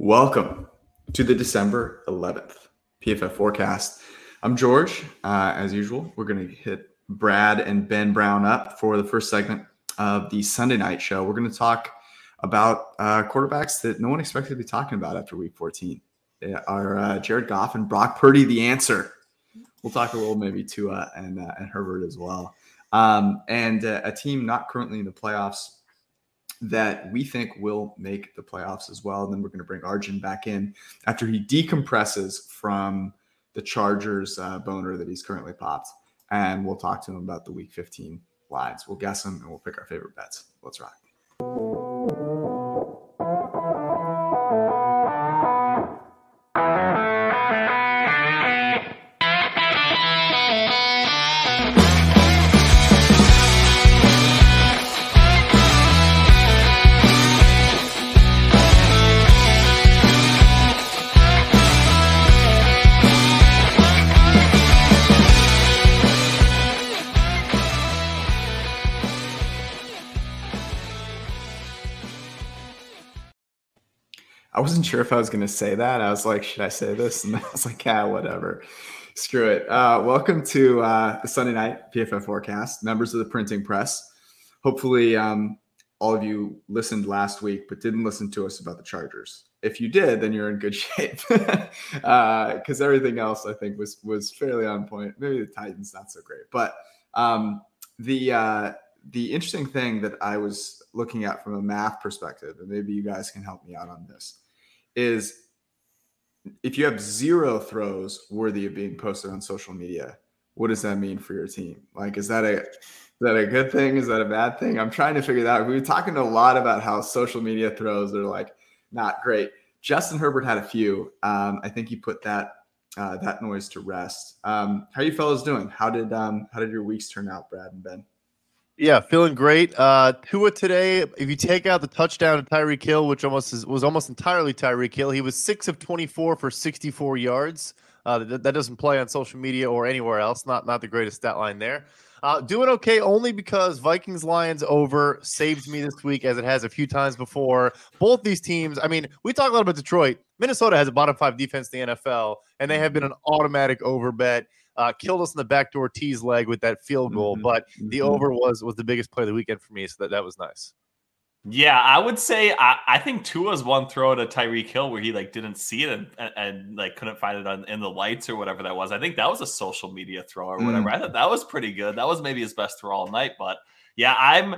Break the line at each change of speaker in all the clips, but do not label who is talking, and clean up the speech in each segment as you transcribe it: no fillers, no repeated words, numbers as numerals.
Welcome to the December 11th PFF forecast. I'm George. As usual, we're going to hit Brad and Ben Brown up for the first segment of the Sunday night show. We're going to talk about quarterbacks that no one expected to be talking about after week 14. They are Jared Goff and Brock Purdy, the answer. We'll talk a little maybe Tua and Herbert as well. And a team not currently in the playoffs that we think will make the playoffs as well. And then we're going to bring Arjun back in after he decompresses from the Chargers boner that he's currently popped. And we'll talk to him about the week 15 lines. We'll guess them and we'll pick our favorite bets. Let's rock. I wasn't sure if I was going to say that. I was like, should I say this? And I was like, yeah, whatever. Screw it. Welcome to the Sunday night PFF forecast, members of the printing press. Hopefully all of you listened last week, but didn't listen to us about the Chargers. If you did, then you're in good shape because everything else I think was fairly on point. Maybe the Titans, not so great. But the interesting thing that I was looking at from a math perspective, and maybe you guys can help me out on this, is if you have 0 throws worthy of being posted on social media, what does that mean for your team? Like, is that a good thing? Is that a bad thing? I'm trying to figure that out. We were talking a lot about how social media throws are like not great. Justin Herbert had a few. I think he put that noise to rest. How are you fellas doing? How did your weeks turn out, Brad and Ben?
Yeah, feeling great. Tua today, if you take out the touchdown to Tyreek Hill, which was almost entirely Tyreek Hill, he was 6 of 24 for 64 yards. That doesn't play on social media or anywhere else. Not the greatest stat line there. Doing okay only because Vikings-Lions over saved me this week, as it has a few times before. Both these teams, I mean, we talk a lot about Detroit. Minnesota has a bottom 5 defense in the NFL, and they have been an automatic over bet. Killed us in the backdoor tease leg with that field goal, but the over was the biggest play of the weekend for me, so that was nice.
Yeah, I would say I think Tua's one throw to Tyreek Hill where he didn't see it and couldn't find it in the lights or whatever that was. I think that was a social media throw or whatever. I thought that was pretty good. That was maybe his best throw all night. But yeah,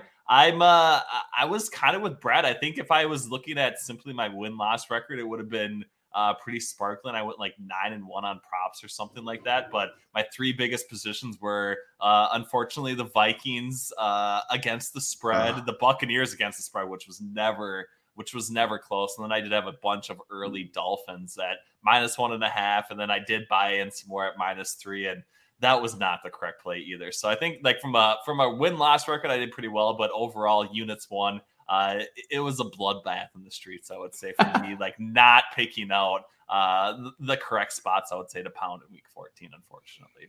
I was kind of with Brad. I think if I was looking at simply my win-loss record, it would have been pretty sparkling. I went 9-1 on props or something like that. But my 3 biggest positions were, unfortunately, the Vikings against the spread, the Buccaneers against the spread, which was never close. And then I did have a bunch of early Dolphins at -1.5, and then I did buy in some more at -3, and that was not the correct play either. So I think from a win-loss record, I did pretty well, but overall units won. It was a bloodbath in the streets, I would say, for me, not picking out the correct spots, I would say, to pound in week 14, unfortunately.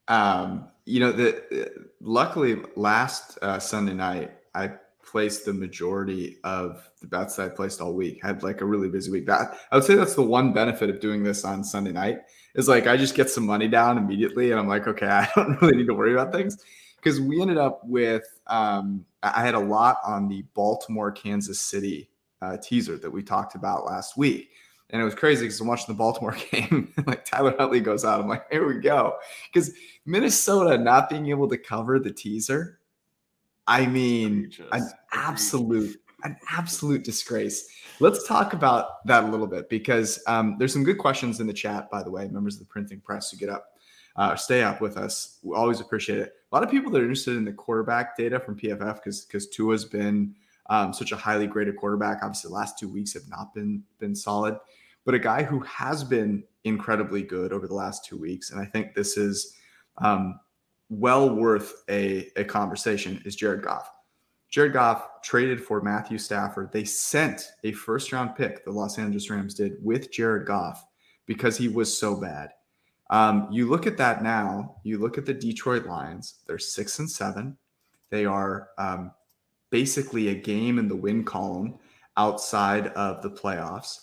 Luckily last Sunday night, I placed the majority of the bets that I placed all week. I had a really busy week. I would say that's the one benefit of doing this on Sunday night is I just get some money down immediately. And I'm like, okay, I don't really need to worry about things. Because we ended up with, I had a lot on the Baltimore, Kansas City teaser that we talked about last week. And it was crazy because I'm watching the Baltimore game. Tyler Huntley goes out. I'm like, here we go. Because Minnesota not being able to cover the teaser, I mean, an absolute disgrace. Let's talk about that a little bit because there's some good questions in the chat, by the way, members of the printing press who get up. Stay up with us. We always appreciate it. A lot of people that are interested in the quarterback data from PFF because Tua's been such a highly graded quarterback. Obviously, the last 2 weeks have not been solid. But a guy who has been incredibly good over the last 2 weeks, and I think this is well worth a conversation, is Jared Goff. Jared Goff traded for Matthew Stafford. They sent a first-round pick, the Los Angeles Rams did, with Jared Goff because he was so bad. You look at that now, you look at the Detroit Lions, they're 6-7. They are basically a game in the win column outside of the playoffs.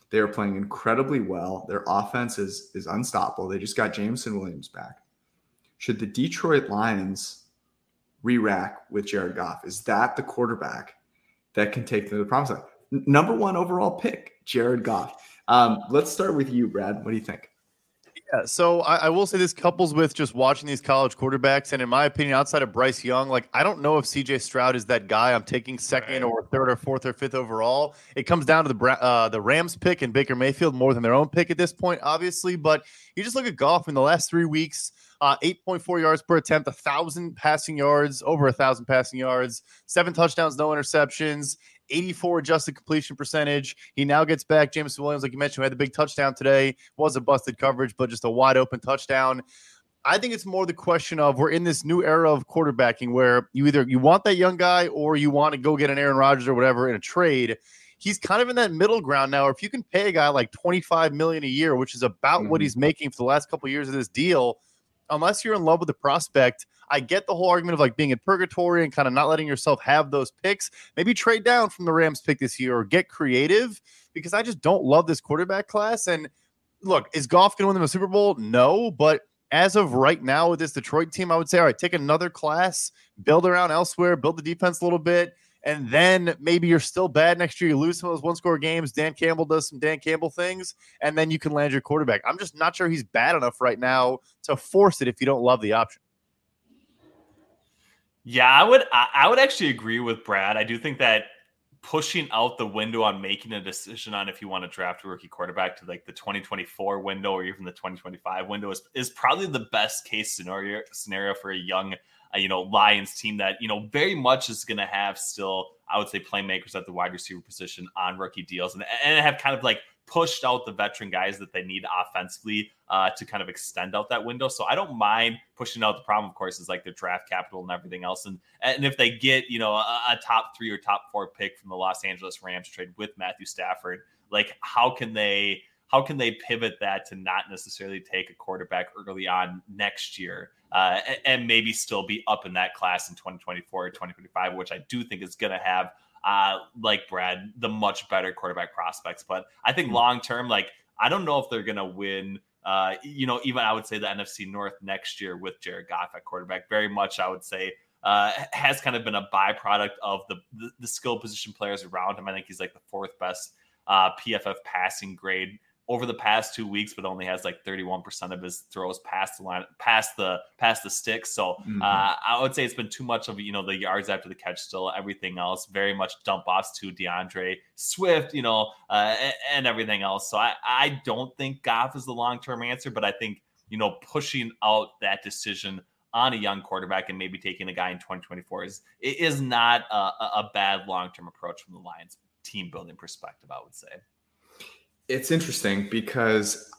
They are playing incredibly well. Their offense is unstoppable. They just got Jameson Williams back. Should the Detroit Lions re-rack with Jared Goff? Is that the quarterback that can take them to the promised land? Number 1 overall pick, Jared Goff. Let's start with you, Brad. What do you think?
Yeah, so I will say this couples with just watching these college quarterbacks, and in my opinion, outside of Bryce Young, like I don't know if CJ Stroud is that guy I'm taking second or third or fourth or fifth overall. It comes down to the Rams pick and Baker Mayfield more than their own pick at this point, obviously. But you just look at Goff in the last 3 weeks. 8.4 yards per attempt, 1,000 passing yards, over 1,000 passing yards, 7 touchdowns, no interceptions, 84 adjusted completion percentage. He now gets back Jameson Williams, like you mentioned, who had the big touchdown today. Was a busted coverage, but just a wide open touchdown. I think it's more the question of we're in this new era of quarterbacking where you want that young guy or you want to go get an Aaron Rodgers or whatever in a trade. He's kind of in that middle ground now. Or if you can pay a guy like $25 million a year, which is about what he's making for the last couple of years of this deal, unless you're in love with the prospect, I get the whole argument of like being in purgatory and kind of not letting yourself have those picks. Maybe trade down from the Rams pick this year or get creative, because I just don't love this quarterback class. And look, is Goff going to win them a Super Bowl? No, but as of right now with this Detroit team, I would say, all right, take another class, build around elsewhere, build the defense a little bit. And then maybe you're still bad next year. You lose some of those one-score games. Dan Campbell does some Dan Campbell things, and then you can land your quarterback. I'm just not sure he's bad enough right now to force it if you don't love the option.
Yeah, I would actually agree with Brad. I do think that pushing out the window on making a decision on if you want to draft a rookie quarterback to like the 2024 window or even the 2025 window is probably the best case scenario for a young Lions team that, very much is going to have still, I would say, playmakers at the wide receiver position on rookie deals and have kind of like pushed out the veteran guys that they need offensively to kind of extend out that window. So I don't mind pushing out. The problem, of course, is like their draft capital and everything else. And if they get, a top 3 or top 4 pick from the Los Angeles Rams trade with Matthew Stafford, like how can they pivot that to not necessarily take a quarterback early on next year and maybe still be up in that class in 2024 or 2025, which I do think is going to have, like Brad, the much better quarterback prospects. But I think long-term, like, I don't know if they're going to win, even I would say the NFC North next year with Jared Goff at quarterback. Very much, I would say, has kind of been a byproduct of the skill position players around him. I think he's like the 4th best PFF passing grade over the past 2 weeks, but only has like 31% of his throws past the line, past the sticks. So I would say it's been too much of, the yards after the catch, still everything else, very much dump offs to DeAndre Swift, and everything else. So I don't think Goff is the long-term answer, but I think, pushing out that decision on a young quarterback and maybe taking a guy in 2024 is not a bad long-term approach from the Lions team building perspective, I would say.
It's interesting because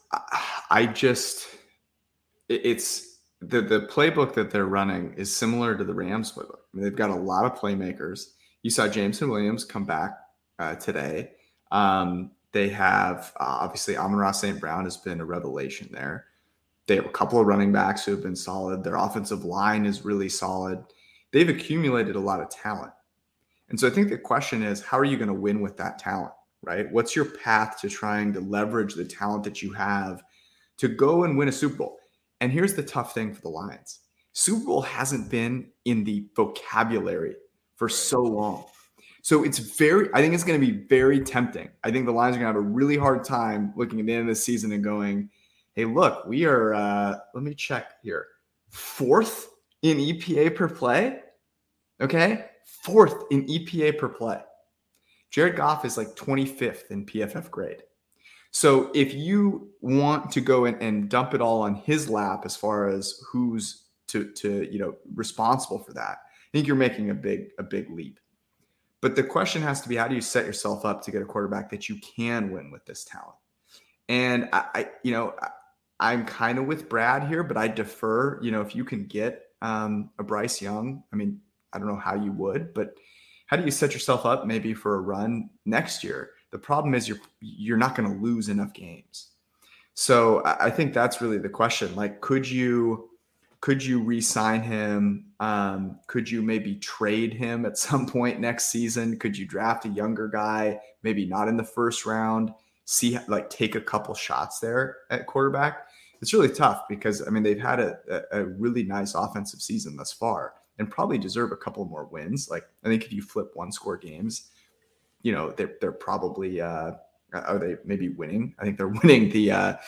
it's the playbook that they're running is similar to the Rams playbook. I mean, they've got a lot of playmakers. You saw Jameson Williams come back today. They have obviously Amon-Ra St. Brown has been a revelation there. They have a couple of running backs who have been solid. Their offensive line is really solid. They've accumulated a lot of talent. And so I think the question is, how are you going to win with that talent? Right? What's your path to trying to leverage the talent that you have to go and win a Super Bowl? And here's the tough thing for the Lions. Super Bowl hasn't been in the vocabulary for so long. So I think it's going to be very tempting. I think the Lions are going to have a really hard time looking at the end of the season and going, hey, look, we are, let me check here, 4th in EPA per play. Okay. 4th in EPA per play. Jared Goff is like 25th in PFF grade. So if you want to go and dump it all on his lap as far as who's to responsible for that, I think you're making a big leap. But the question has to be, how do you set yourself up to get a quarterback that you can win with this talent? And I'm kind of with Brad here, but I defer. If you can get a Bryce Young, I mean, I don't know how you would, but how do you set yourself up maybe for a run next year? The problem is you're not going to lose enough games. So I think that's really the question. Like, could you re-sign him? Could you maybe trade him at some point next season? Could you draft a younger guy, maybe not in the first round, take a couple shots there at quarterback, it's really tough because, I mean, they've had a really nice offensive season thus far and probably deserve a couple more wins. Like, I think if you flip 1-score games, they're probably are they maybe winning? I think they're winning the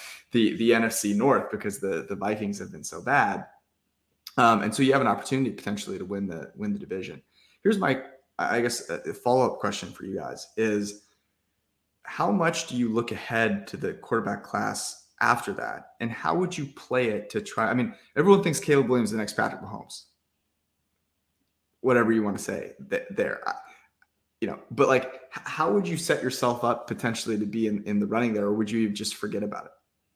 NFC North because the Vikings have been so bad. And so you have an opportunity potentially to win the division. Here's my, I guess, a follow-up question for you guys is, how much do you look ahead to the quarterback class after that? And how would you play it to try? I mean, everyone thinks Caleb Williams is the next Patrick Mahomes. Whatever you want to say there. But like, how would you set yourself up potentially to be in the running there, or would you just forget about it?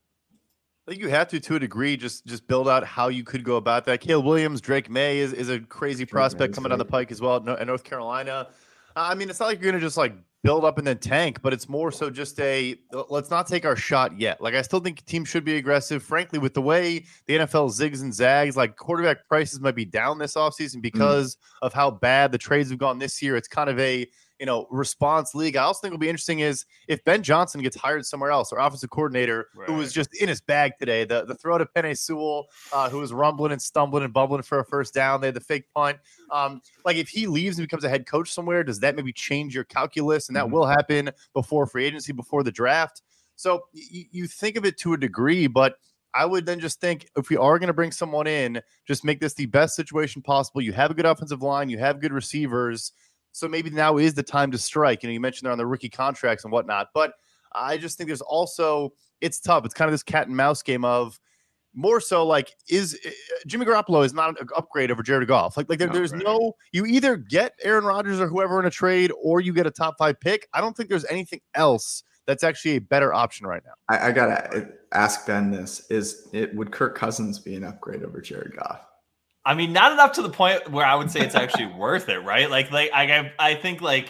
I think you have to a degree, just build out how you could go about that. Caleb Williams, Drake May is a crazy prospect coming down the pike as well in North Carolina. I mean, it's not like you're going to just like build up and then tank, but it's more so just let's not take our shot yet. Like, I still think teams should be aggressive. Frankly, with the way the NFL zigs and zags, like quarterback prices might be down this offseason because of how bad the trades have gone this year. It's kind of a response league. I also think will be interesting is if Ben Johnson gets hired somewhere else, or offensive coordinator who was just in his bag today, the throw to Penei Sewell, who was rumbling and stumbling and bumbling for a first down. They had the fake punt. Like, if he leaves and becomes a head coach somewhere, does that maybe change your calculus? And that will happen before free agency, before the draft. So you think of it to a degree, but I would then just think, if we are going to bring someone in, just make this the best situation possible. You have a good offensive line, you have good receivers. So maybe now is the time to strike. You mentioned they're on the rookie contracts and whatnot, but I just think there's also, it's tough. It's kind of this cat and mouse game of more so like, is Jimmy Garoppolo is not an upgrade over Jared Goff. Like there's no, you either get Aaron Rodgers or whoever in a trade, or you get a top 5 pick. I don't think there's anything else that's actually a better option right now.
I gotta ask Ben this: would Kirk Cousins be an upgrade over Jared Goff?
I mean, not enough to the point where I would say it's actually worth it, right? Like I think like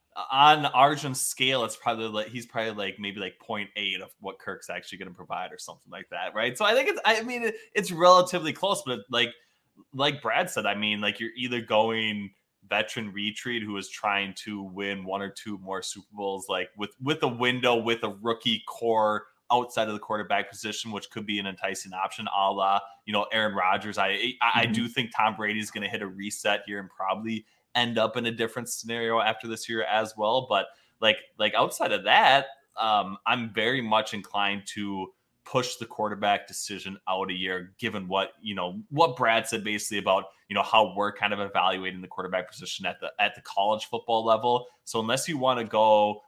on Arjun's scale, it's probably like he's probably like maybe like 0.8 of what Kirk's actually going to provide or something like that, right? So I think it's relatively close, but like Brad said, I mean, like you're either going veteran retreat who is trying to win 1 or 2 more Super Bowls, like with a window with a rookie core outside of the quarterback position, which could be an enticing option, a la, Aaron Rodgers. I do think Tom Brady is going to hit a reset here and probably end up in a different scenario after this year as well. But like outside of that, I'm very much inclined to push the quarterback decision out a year, given what Brad said basically about, how we're kind of evaluating the quarterback position at the college football level. So unless you want to go,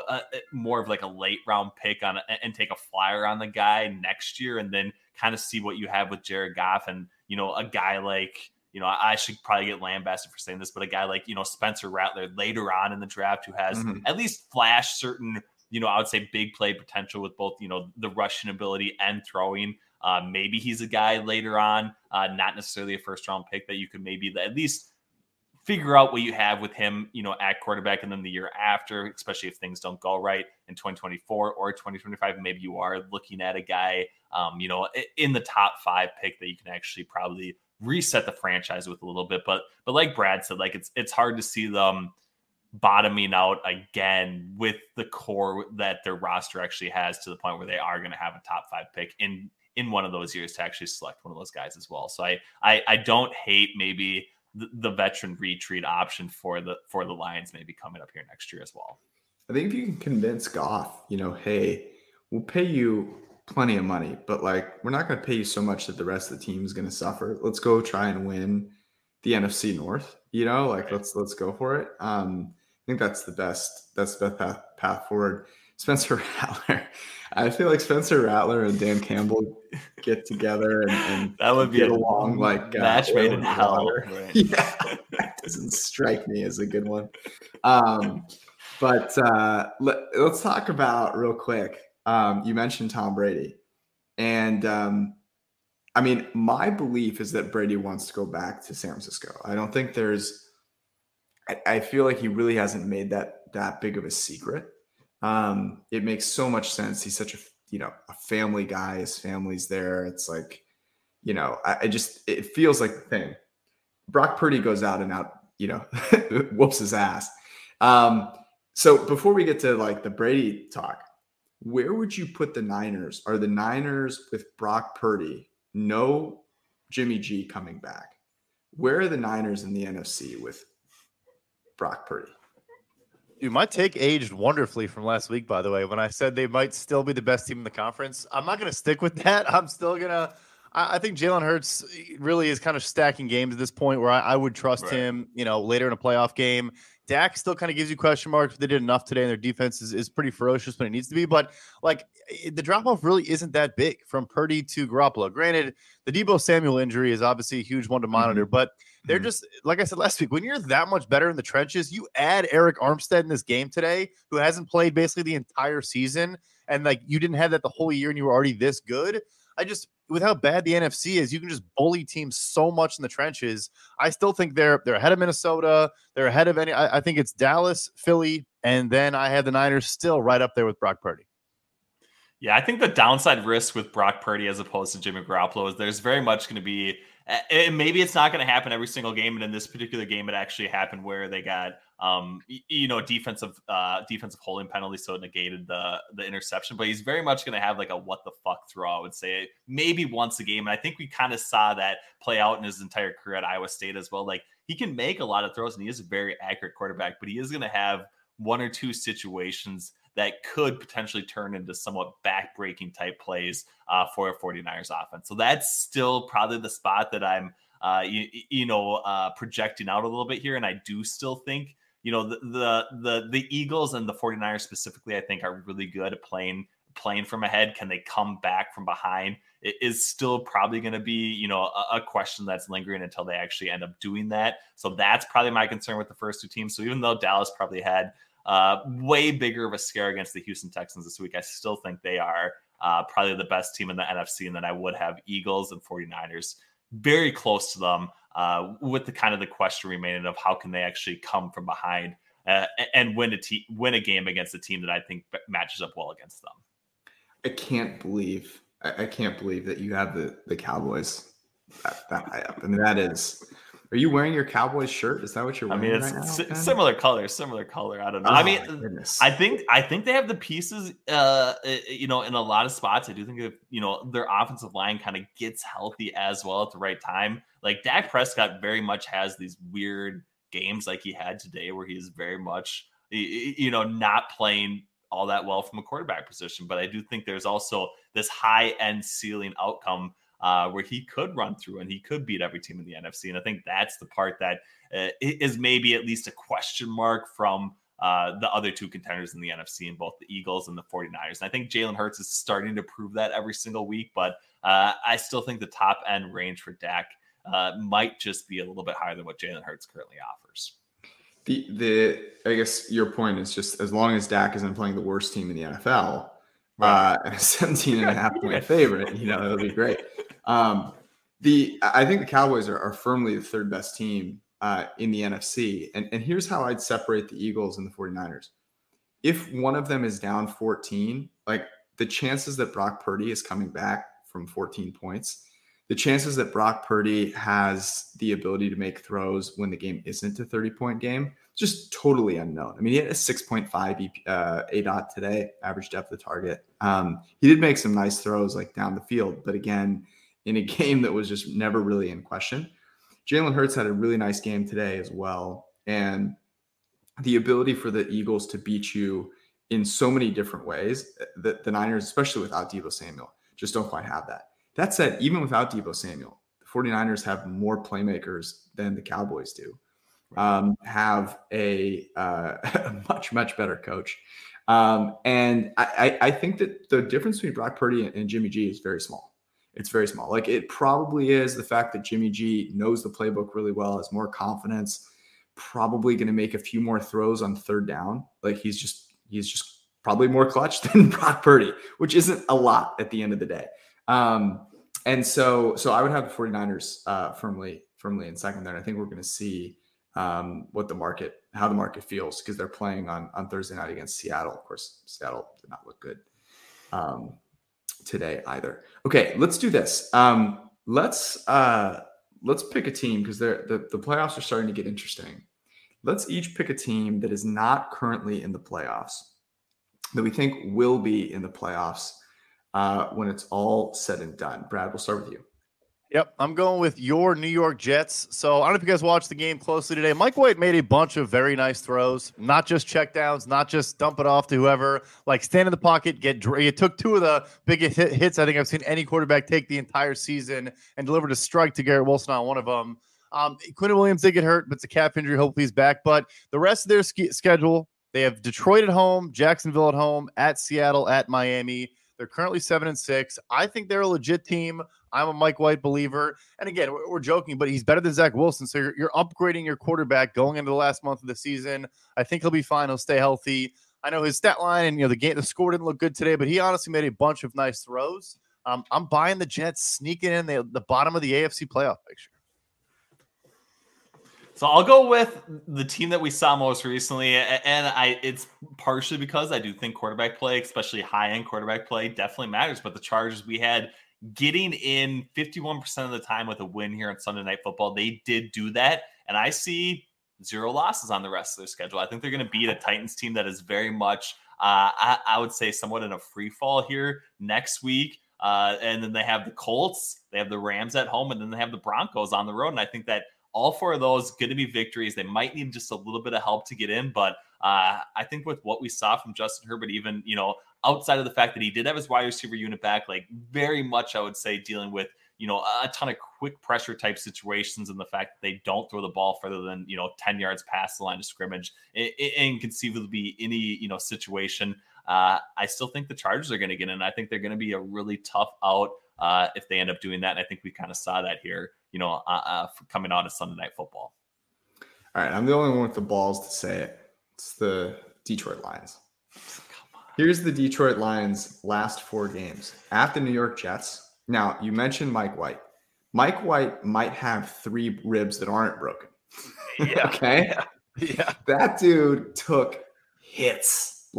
more of like a late round pick and take a flyer on the guy next year, and then kind of see what you have with Jared Goff and, a guy like, I should probably get lambasted for saying this, but a guy like, Spencer Rattler later on in the draft who has at least flashed certain, I would say big play potential with both, the rushing ability and throwing. Maybe he's a guy later on, not necessarily a first round pick, that you could maybe at least figure out what you have with him, at quarterback. And then the year after, especially if things don't go right in 2024 or 2025, maybe you are looking at a guy, in the top 5 pick that you can actually probably reset the franchise with a little bit. But like Brad said, like it's hard to see them bottoming out again with the core that their roster actually has, to the point where they are going to have a top 5 pick in one of those years to actually select one of those guys as well. So I don't hate maybe the veteran retreat option for the Lions maybe coming up here next year as well.
I think if you can convince Goff, hey, we'll pay you plenty of money, but like, we're not going to pay you so much that the rest of the team is going to suffer. Let's go try and win the NFC North, let's go for it. I think that's the best path forward. Spencer Rattler. I feel like Spencer Rattler and Dan Campbell get together and
that would be
get along like
match made in hell. Right?
Yeah, that doesn't strike me as a good one. But let's talk about real quick. You mentioned Tom Brady, and I mean, my belief is that Brady wants to go back to San Francisco. I don't think I feel like he really hasn't made that big of a secret. It makes so much sense. He's such a family guy. His family's there. It's like, it feels like the thing. Brock Purdy goes out and out, whoops his ass. So before we get to like the Brady talk, where would you put the Niners? Are the Niners with Brock Purdy, no Jimmy G coming back? Where are the Niners in the NFC with Brock Purdy?
Dude, my take aged wonderfully from last week, by the way, when I said they might still be the best team in the conference. I'm not going to stick with that. I'm still going to – I think Jalen Hurts really is kind of stacking games at this point where I would trust him, later in a playoff game. Dak still kind of gives you question marks. They did enough today, and their defense is pretty ferocious when it needs to be. But, the drop-off really isn't that big from Purdy to Garoppolo. Granted, the Deebo Samuel injury is obviously a huge one to monitor, but they're just, like I said last week, when you're that much better in the trenches, you add Eric Armstead in this game today, who hasn't played basically the entire season, and, you didn't have that the whole year, and you were already this good. With how bad the NFC is, you can just bully teams so much in the trenches. I still think they're ahead of Minnesota. They're ahead of I think it's Dallas, Philly, and then I have the Niners still right up there with Brock Purdy.
Yeah, I think the downside risk with Brock Purdy as opposed to Jimmy Garoppolo is there's very much going to be, and maybe it's not going to happen every single game, and in this particular game, it actually happened where they got, defensive holding penalty, so it negated the interception. But he's very much going to have a what the fuck throw, I would say, maybe once a game. And I think we kind of saw that play out in his entire career at Iowa State as well. He can make a lot of throws, and he is a very accurate quarterback, but he is going to have one or two situations that could potentially turn into somewhat back-breaking type plays for a 49ers offense. So that's still probably the spot that I'm, projecting out a little bit here. And I do still think, the Eagles and the 49ers specifically, I think are really good at playing from ahead. Can they come back from behind? It is still probably going to be, a question that's lingering until they actually end up doing that. So that's probably my concern with the first two teams. So even though Dallas probably had way bigger of a scare against the Houston Texans this week, I still think they are probably the best team in the NFC. And then I would have Eagles and 49ers very close to them with the kind of the question remaining of how can they actually come from behind and win a game against a team that I think matches up well against them.
I can't believe that you have the Cowboys that high up. I mean, that is. Are you wearing your Cowboys shirt? Is that what you're wearing?
It's similar color. I don't know.
Goodness.
I think they have the pieces, in a lot of spots. I do think that, their offensive line kind of gets healthy as well at the right time. Dak Prescott very much has these weird games like he had today where he's very much, not playing all that well from a quarterback position. But I do think there's also this high end ceiling outcome where he could run through and he could beat every team in the NFC. And I think that's the part that is maybe at least a question mark from the other two contenders in the NFC, in both the Eagles and the 49ers. And I think Jalen Hurts is starting to prove that every single week, but I still think the top end range for Dak might just be a little bit higher than what Jalen Hurts currently offers.
I guess your point is just as long as Dak isn't playing the worst team in the NFL, and a 17 and a half point favorite, it'll be great. I think the Cowboys are firmly the third best team in the NFC. And here's how I'd separate the Eagles and the 49ers. If one of them is down 14, the chances that Brock Purdy is coming back from 14 points, the chances that Brock Purdy has the ability to make throws when the game isn't a 30-point game, just totally unknown. I mean, he had a 6.5 ADOT today, average depth of target. He did make some nice throws down the field, but again, in a game that was just never really in question. Jalen Hurts had a really nice game today as well. And the ability for the Eagles to beat you in so many different ways, that the Niners, especially without Deebo Samuel, just don't quite have that. That said, even without Deebo Samuel, the 49ers have more playmakers than the Cowboys do, have a much, much better coach. And I think that the difference between Brock Purdy and Jimmy G is very small. It's very small. It probably is the fact that Jimmy G knows the playbook really well, has more confidence, probably going to make a few more throws on third down. He's just probably more clutch than Brock Purdy, which isn't a lot at the end of the day. And so I would have the 49ers firmly in second there. And I think we're going to see how the market feels, because they're playing on Thursday night against Seattle. Of course, Seattle did not look good today either. Okay, let's do this. Let's pick a team, because the playoffs are starting to get interesting. Let's each pick a team that is not currently in the playoffs that we think will be in the playoffs when it's all said and done. Brad, we'll start with you.
Yep, I'm going with your New York Jets. So I don't know if you guys watched the game closely today. Mike White made a bunch of very nice throws, not just checkdowns, not just dump it off to whoever. Like stand in the pocket, he took two of the biggest hits I think I've seen any quarterback take the entire season, and delivered a strike to Garrett Wilson on one of them. Quinn Williams did get hurt, but it's a calf injury. Hopefully he's back. But the rest of their schedule, they have Detroit at home, Jacksonville at home, at Seattle, at Miami. They're currently 7-6. I think they're a legit team. I'm a Mike White believer. And again, we're joking, but he's better than Zach Wilson. So you're upgrading your quarterback going into the last month of the season. I think he'll be fine. He'll stay healthy. I know his stat line and the score didn't look good today, but he honestly made a bunch of nice throws. I'm buying the Jets sneaking in the bottom of the AFC playoff picture.
So I'll go with the team that we saw most recently, and it's partially because I do think quarterback play, especially high-end quarterback play, definitely matters. But the Chargers, we had getting in 51% of the time with a win here on Sunday Night Football. They did do that, and I see 0 losses on the rest of their schedule. I think they're going to beat a Titans team that is very much, I would say, somewhat in a free fall here next week. And then they have the Colts, they have the Rams at home, and then they have the Broncos on the road. And I think that all 4 of those going to be victories. They might need just a little bit of help to get in, but I think with what we saw from Justin Herbert, even outside of the fact that he did have his wide receiver unit back, like very much I would say dealing with a ton of quick pressure type situations, and the fact that they don't throw the ball further than 10 yards past the line of scrimmage, inconceivably be any situation. I still think the Chargers are going to get in. I think they're going to be a really tough out if they end up doing that. And I think we kind of saw that here, coming out of Sunday Night Football.
All right, I'm the only one with the balls to say it. It's the Detroit Lions. Here's the Detroit Lions' last 4 games at the New York Jets. Now, you mentioned Mike White. Mike White might have 3 ribs that aren't broken.
Yeah.
Okay?
Yeah.
That dude took hits.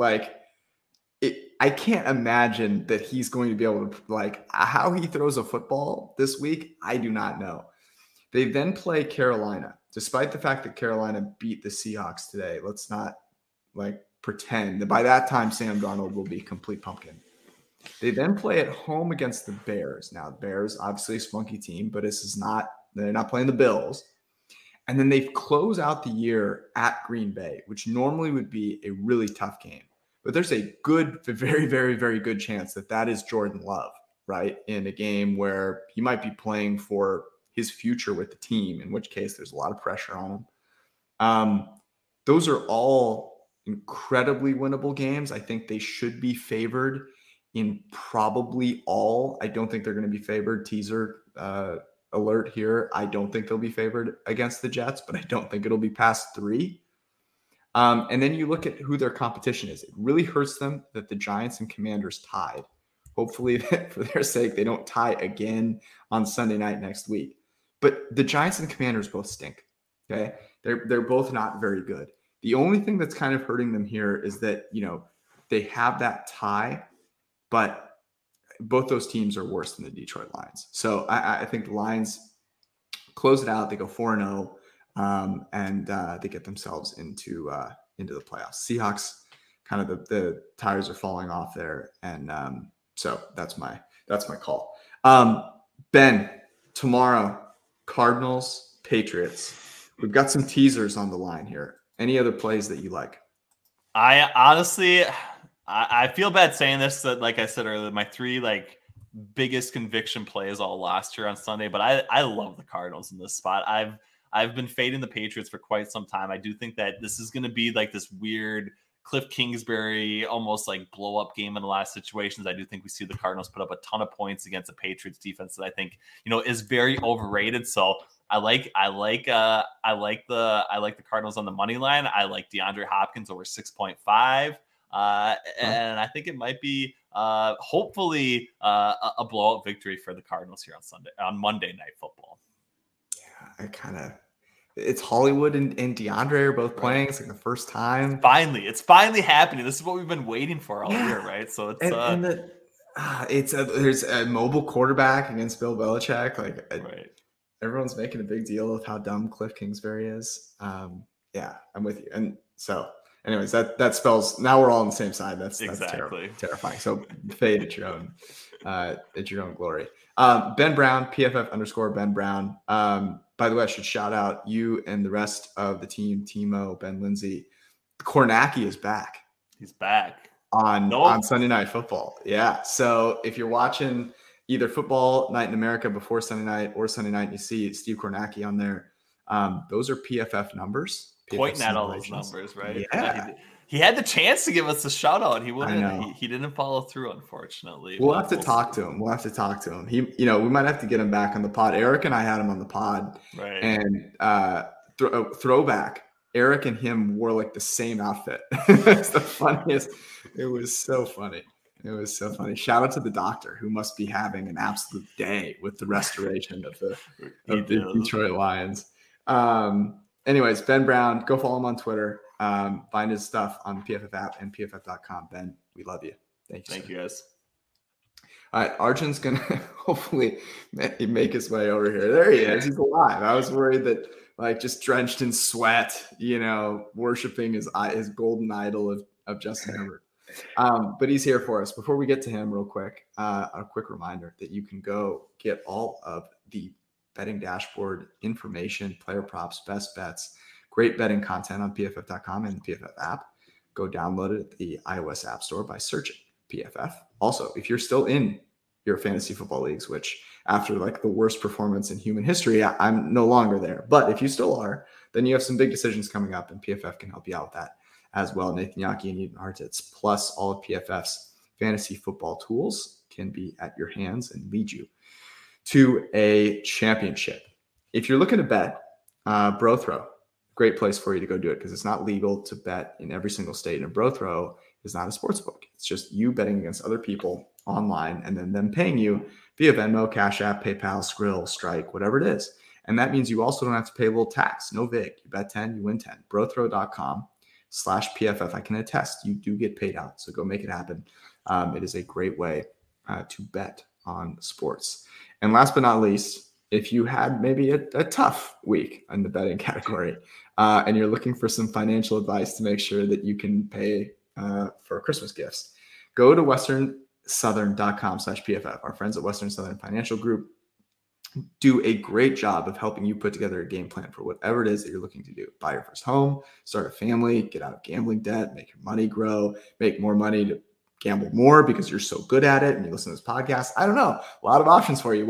I can't imagine that he's going to be able to, how he throws a football this week, I do not know. They then play Carolina. Despite the fact that Carolina beat the Seahawks today, let's not, pretend that by that time Sam Darnold will be a complete pumpkin. They then play at home against the Bears. Now, the Bears, obviously a spunky team, but they're not playing the Bills. And then they close out the year at Green Bay, which normally would be a really tough game. But there's a very, very, very good chance that is Jordan Love, right? In a game where he might be playing for his future with the team, in which case there's a lot of pressure on him. Those are all incredibly winnable games. I think they should be favored in probably all. I don't think they're going to be favored. Teaser alert here. I don't think they'll be favored against the Jets, but I don't think it'll be past 3. And then you look at who their competition is. It really hurts them that the Giants and Commanders tied. Hopefully, for their sake, they don't tie again on Sunday night next week. But the Giants and Commanders both stink. Okay, they're both not very good. The only thing that's kind of hurting them here is that they have that tie, but both those teams are worse than the Detroit Lions. So I think the Lions close it out. They go 4-0. And they get themselves into the playoffs. Seahawks, kind of the tires are falling off there, and so that's my call. Ben, tomorrow, Cardinals, Patriots. We've got some teasers on the line here. Any other plays that you like?
I honestly, I feel bad saying this. That, like I said earlier, my 3 biggest conviction plays all lost here on Sunday. But I love the Cardinals in this spot. I've been fading the Patriots for quite some time. I do think that this is going to be this weird Cliff Kingsbury, almost blow up game in a lot of situations. I do think we see the Cardinals put up a ton of points against the Patriots defense that I think, is very overrated. So I like the Cardinals on the money line. I like DeAndre Hopkins over 6.5. And I think it might be hopefully a blowout victory for the Cardinals here on Monday Night Football.
It's Hollywood and DeAndre are both playing. It's the first time.
It's finally happening. This is what we've been waiting for all year, right? So it's
there's a mobile quarterback against Bill Belichick.
Right.
Everyone's making a big deal of how dumb Cliff Kingsbury is. Yeah, I'm with you. And so anyways, that spells now we're all on the same side. That's
Exactly.
terrifying. So fade at your own glory. Ben Brown, PFF_Ben Brown. By the way, I should shout out you and the rest of the team, Timo, Ben Lindsay. Kornacki is back.
He's back
on Sunday Night Football. Yeah. So if you're watching either Football Night in America before Sunday night or Sunday night, and you see Steve Kornacki on there, those are PFF numbers.
Pointing at all those numbers, right?
Yeah.
He had the chance to give us a shout out. He wouldn't. He didn't follow through, unfortunately.
We'll have to talk to him. We'll have to talk to him. We might have to get him back on the pod. Eric and I had him on the pod,
right?
And throwback. Eric and him wore like the same outfit. It's the funniest. It was so funny. Shout out to the doctor who must be having an absolute day with the restoration of the Detroit Lions. Anyways, Ben Brown, go follow him on Twitter. Find his stuff on the PFF app and PFF.com. Ben, we love you.
Thank you guys.
All right, Arjun's going to hopefully make his way over here. There he is. He's alive. I was worried that just drenched in sweat, worshiping his golden idol of Justin Herbert. But he's here for us. Before we get to him real quick, a quick reminder that you can go get all of the betting dashboard information, player props, best bets, great betting content on PFF.com and the PFF app. Go download it at the iOS App Store by searching PFF. Also, if you're still in your fantasy football leagues, which after the worst performance in human history, I'm no longer there. But if you still are, then you have some big decisions coming up, and PFF can help you out with that as well. Nathan Yaki and Eden Hartitz, plus all of PFF's fantasy football tools can be at your hands and lead you to a championship. If you're looking to bet, BroThrow, great place for you to go do it because it's not legal to bet in every single state. And BroThrow is not a sports book. It's just you betting against other people online and then them paying you via Venmo, Cash App, PayPal, Skrill, Strike, whatever it is. And that means you also don't have to pay a little tax. No vig. You bet 10, you win 10. BroThrow.com/PFF. I can attest you do get paid out. So go make it happen. It is a great way to bet on sports. And last but not least, if you had maybe a tough week in the betting category and you're looking for some financial advice to make sure that you can pay for Christmas gifts, go to westernsouthern.com/PFF. Our friends at Western Southern Financial Group do a great job of helping you put together a game plan for whatever it is that you're looking to do. Buy your first home, start a family, get out of gambling debt, make your money grow, make more money to gamble more because you're so good at it and you listen to this podcast. I don't know. A lot of options for you.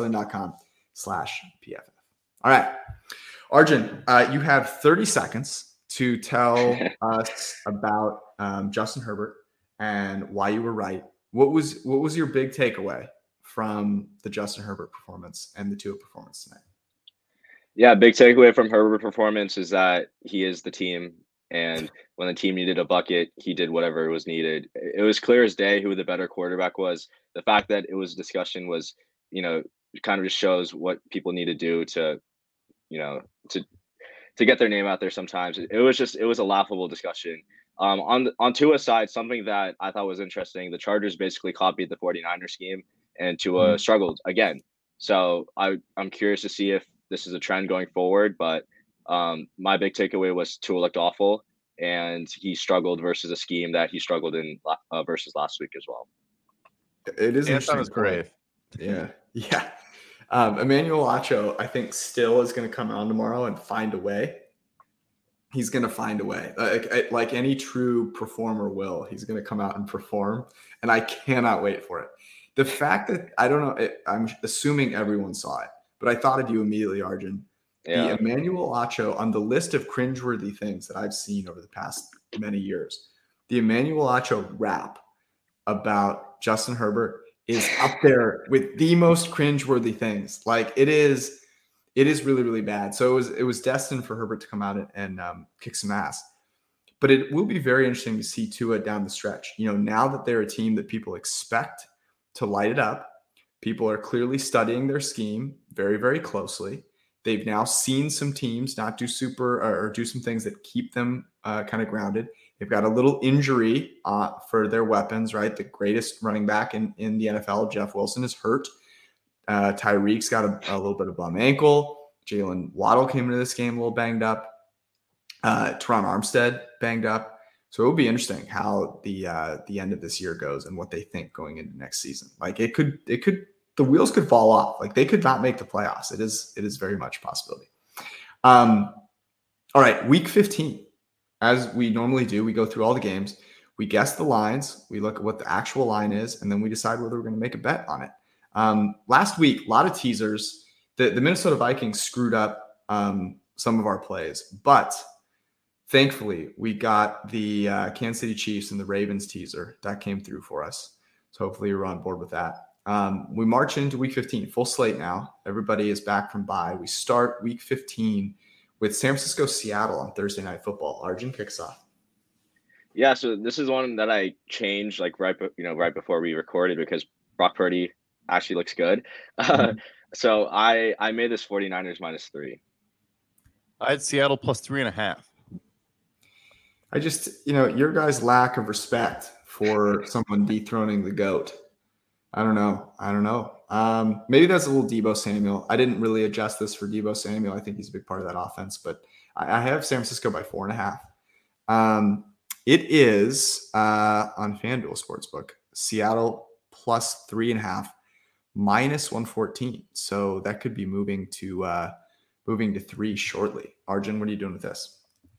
westernsouthern.com/PFF. All right. Arjun, you have 30 seconds to tell us about Justin Herbert and why you were right. What was your big takeaway from the Justin Herbert performance and the Tua performance tonight?
Yeah, big takeaway from Herbert performance is that he is the team. And when the team needed a bucket, he did whatever was needed. It was clear as day who the better quarterback was. The fact that it was discussion was, kind of just shows what people need to do to get their name out there sometimes. It was a laughable discussion. On Tua's side, something that I thought was interesting, the Chargers basically copied the 49ers scheme and Tua struggled again. So I'm curious to see if this is a trend going forward, but my big takeaway was Tua looked awful and he struggled versus a scheme that he struggled in versus last week as well.
It is interesting.
Great.
Yeah. Emmanuel Acho, I think, still is going to come on tomorrow and find a way. He's going to find a way. Like any true performer will. He's going to come out and perform, and I cannot wait for it. The fact that, I don't know, I'm assuming everyone saw it, but I thought of you immediately, Arjun. Yeah. The Emmanuel Acho, on the list of cringeworthy things that I've seen over the past many years, the Emmanuel Acho rap about Justin Herbert is up there with the most cringeworthy things. Like it is really, really bad. So it was destined for Herbert to come out and kick some ass. But it will be very interesting to see Tua down the stretch. Now that they're a team that people expect to light it up, people are clearly studying their scheme very, very closely. They've now seen some teams not do or do some things that keep them kind of grounded. They've got a little injury for their weapons, right? The greatest running back in the NFL, Jeff Wilson, is hurt. Tyreek's got a little bit of bum ankle. Jalen Waddle came into this game a little banged up. Teron Armstead banged up. So it'll be interesting how the end of this year goes and what they think going into next season. Like it could the wheels could fall off. Like they could not make the playoffs. It is very much a possibility. All right, week 15. As we normally do, we go through all the games. We guess the lines. We look at what the actual line is, and then we decide whether we're going to make a bet on it. Last week, a lot of teasers. The Minnesota Vikings screwed up some of our plays, but thankfully, we got the Kansas City Chiefs and the Ravens teaser. That came through for us. So hopefully you're on board with that. We march into week 15, full slate now. Everybody is back from bye. We start week 15 with San Francisco, Seattle on Thursday Night Football. Arjun kicks off.
Yeah, so this is one that I changed like right before we recorded because Brock Purdy actually looks good. So I made this 49ers -3.
I had Seattle +3.5.
I just, your guys' lack of respect for someone dethroning the GOAT. I don't know. Maybe that's a little Deebo Samuel. I didn't really adjust this for Deebo Samuel. I think he's a big part of that offense, but I have San Francisco by 4.5. It is on FanDuel Sportsbook, Seattle +3.5, -114. So that could be moving to 3 shortly. Arjun, what are you doing with this?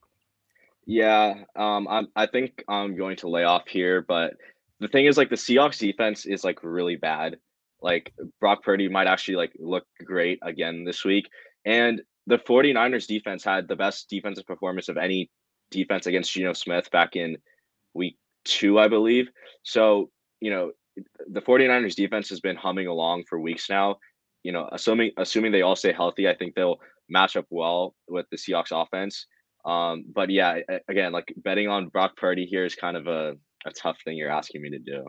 Yeah, I think I'm going to lay off here, but the thing is, like, the Seahawks defense is like really bad. Like Brock Purdy might actually like look great again this week, and the 49ers defense had the best defensive performance of any defense against Geno Smith back in week 2, I believe. So, the 49ers defense has been humming along for weeks now. Assuming they all stay healthy, I think they'll match up well with the Seahawks offense. But yeah, again, like betting on Brock Purdy here is kind of a tough thing you're asking me to do.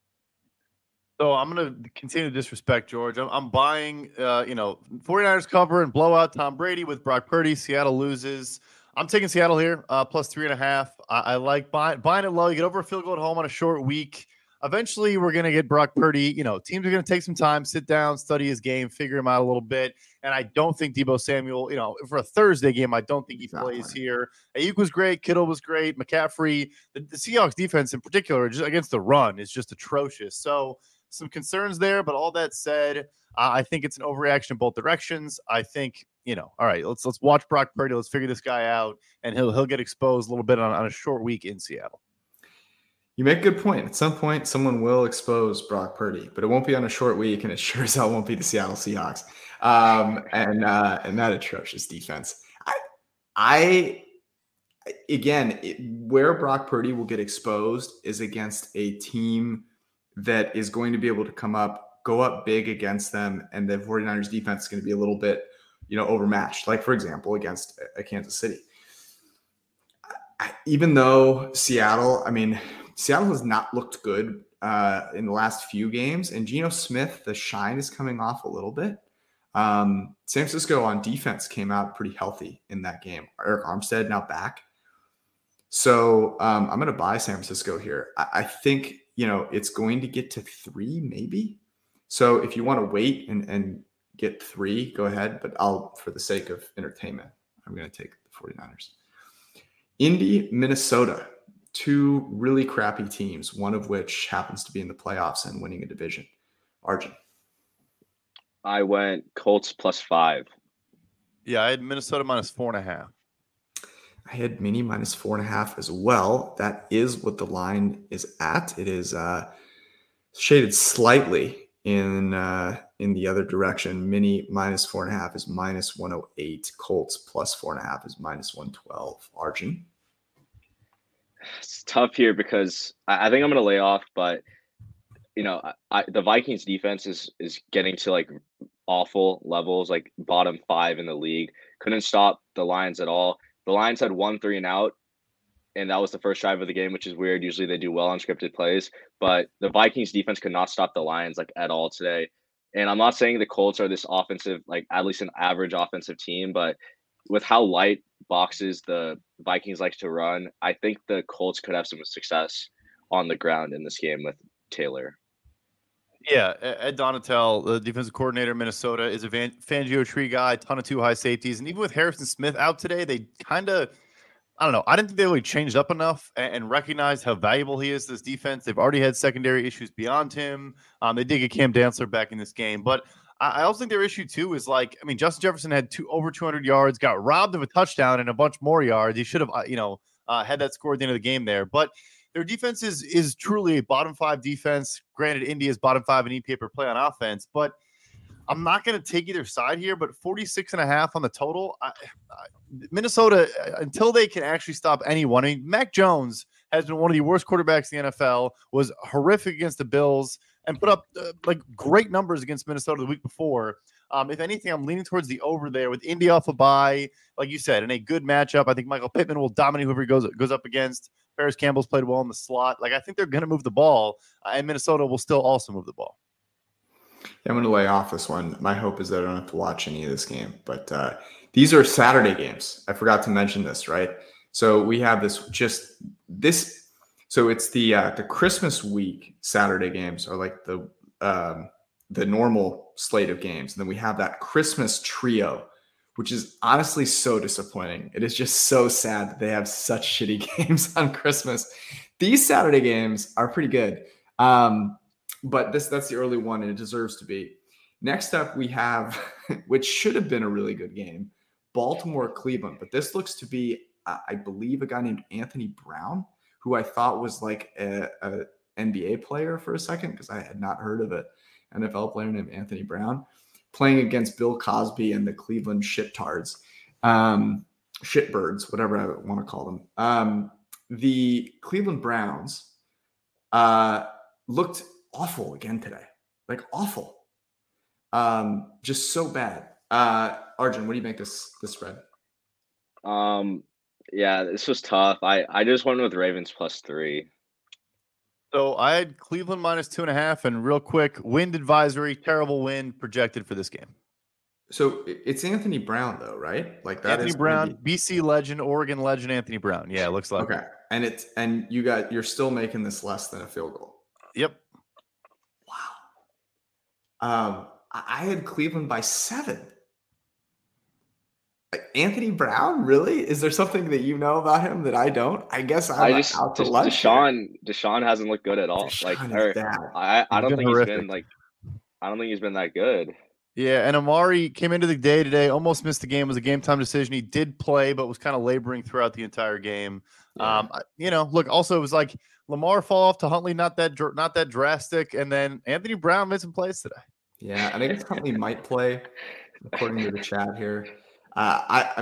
So I'm going to continue to disrespect George. I'm buying, 49ers cover and blowout Tom Brady with Brock Purdy. Seattle loses. I'm taking Seattle here, +3.5. I like buying it low. You get over a field goal at home on a short week. Eventually, we're going to get Brock Purdy. Teams are going to take some time, sit down, study his game, figure him out a little bit. And I don't think Deebo Samuel, for a Thursday game, I don't think he plays here. Ayuk was great. Kittle was great. McCaffrey. The Seahawks defense in particular, just against the run, is just atrocious. So some concerns there. But all that said, I think it's an overreaction in both directions. I think, all right, let's watch Brock Purdy. Let's figure this guy out. And he'll get exposed a little bit on a short week in Seattle.
You make a good point. At some point, someone will expose Brock Purdy, but it won't be on a short week, and it sure as hell won't be the Seattle Seahawks. And that atrocious defense. Where Brock Purdy will get exposed is against a team that is going to be able to go up big against them, and the 49ers defense is going to be a little bit, overmatched. Like, for example, against Kansas City. Even though Seattle has not looked good in the last few games, and Geno Smith, the shine is coming off a little bit. San Francisco on defense came out pretty healthy in that game. Eric Armstead now back. So I'm going to buy San Francisco here. I think, it's going to get to 3 maybe. So if you want to wait and get 3, go ahead. But for the sake of entertainment, I'm going to take the 49ers. Indy, Minnesota. 2 really crappy teams, one of which happens to be in the playoffs and winning a division. Arjun.
I went Colts +5.
Yeah, I had Minnesota -4.5.
I had Mini -4.5 as well. That is what the line is at. It is shaded slightly in the other direction. Mini -4.5 is -108. Colts +4.5 is -112. Arjun.
It's tough here because I think I'm going to lay off, but the Vikings defense is getting to like awful levels, like bottom 5 in the league. Couldn't stop the Lions at all. The Lions had 1 3-and-out, and that was the first drive of the game, which is weird. Usually they do well on scripted plays, but the Vikings defense could not stop the Lions like at all today. And I'm not saying the Colts are this offensive, like at least an average offensive team, but with how light boxes the Vikings like to run, I think the Colts could have some success on the ground in this game with Taylor.
Yeah, Ed Donatel, the defensive coordinator in Minnesota, is a Fangio tree guy, ton of 2 high safeties. And even with Harrison Smith out today, they kind of I don't know. I didn't think they really changed up enough and recognized how valuable he is to this defense. They've already had secondary issues beyond him. They did get Cam Dantzler back in this game, but I also think their issue too is Justin Jefferson had over 200 yards, got robbed of a touchdown and a bunch more yards. He should have, had that score at the end of the game there. But their defense is truly a bottom 5 defense. Granted, India's bottom 5 in EPA per play on offense, but I'm not going to take either side here, but 46.5 on the total. Minnesota, until they can actually stop anyone. I mean, Mac Jones has been one of the worst quarterbacks in the NFL, was horrific against the Bills, and put up great numbers against Minnesota the week before. If anything, I'm leaning towards the over there with Indy off a bye, like you said, in a good matchup. I think Michael Pittman will dominate whoever he goes up against. Paris Campbell's played well in the slot. I think they're going to move the ball, and Minnesota will still also move the ball.
I'm going to lay off this one. My hope is that I don't have to watch any of this game. But these are Saturday games. I forgot to mention this, right? So we have this. So it's the Christmas week Saturday games are like the normal slate of games. And then we have that Christmas trio, which is honestly so disappointing. It is just so sad that they have such shitty games on Christmas. These Saturday games are pretty good. But that's the early one, and it deserves to be. Next up, we have, which should have been a really good game, Baltimore-Cleveland. But this looks to be, I believe, a guy named Anthony Brown, who I thought was like a NBA player for a second, because I had not heard of an NFL player named Anthony Brown, playing against Bill Cosby and the Cleveland Shittards, Shitbirds, whatever I want to call them. The Cleveland Browns looked awful again today, awful, just so bad. Arjun, what do you make this spread?
Yeah, this was tough. I just went with Ravens +3.
So I had Cleveland -2.5, and real quick, wind advisory, terrible wind projected for this game.
So it's Anthony Brown though, right? That
Anthony
is
Brown, BC legend, Oregon legend, Anthony Brown. Yeah, it looks like.
Okay, and you're still making this less than a field goal.
Yep.
Wow. I had Cleveland by 7. Anthony Brown, really? Is there something that you know about him that I don't? I guess I'm out to lunch.
Deshaun hasn't looked good at all. I don't think
horrific.
I don't think he's been that good.
Yeah, and Amari came into the day today, almost missed the game. It was a game time decision. He did play, but was kind of laboring throughout the entire game. Yeah. Look, also it was like Lamar fall off to Huntley, not that drastic, and then Anthony Brown made some plays today.
Yeah, and I guess Huntley might play, according to the chat here. I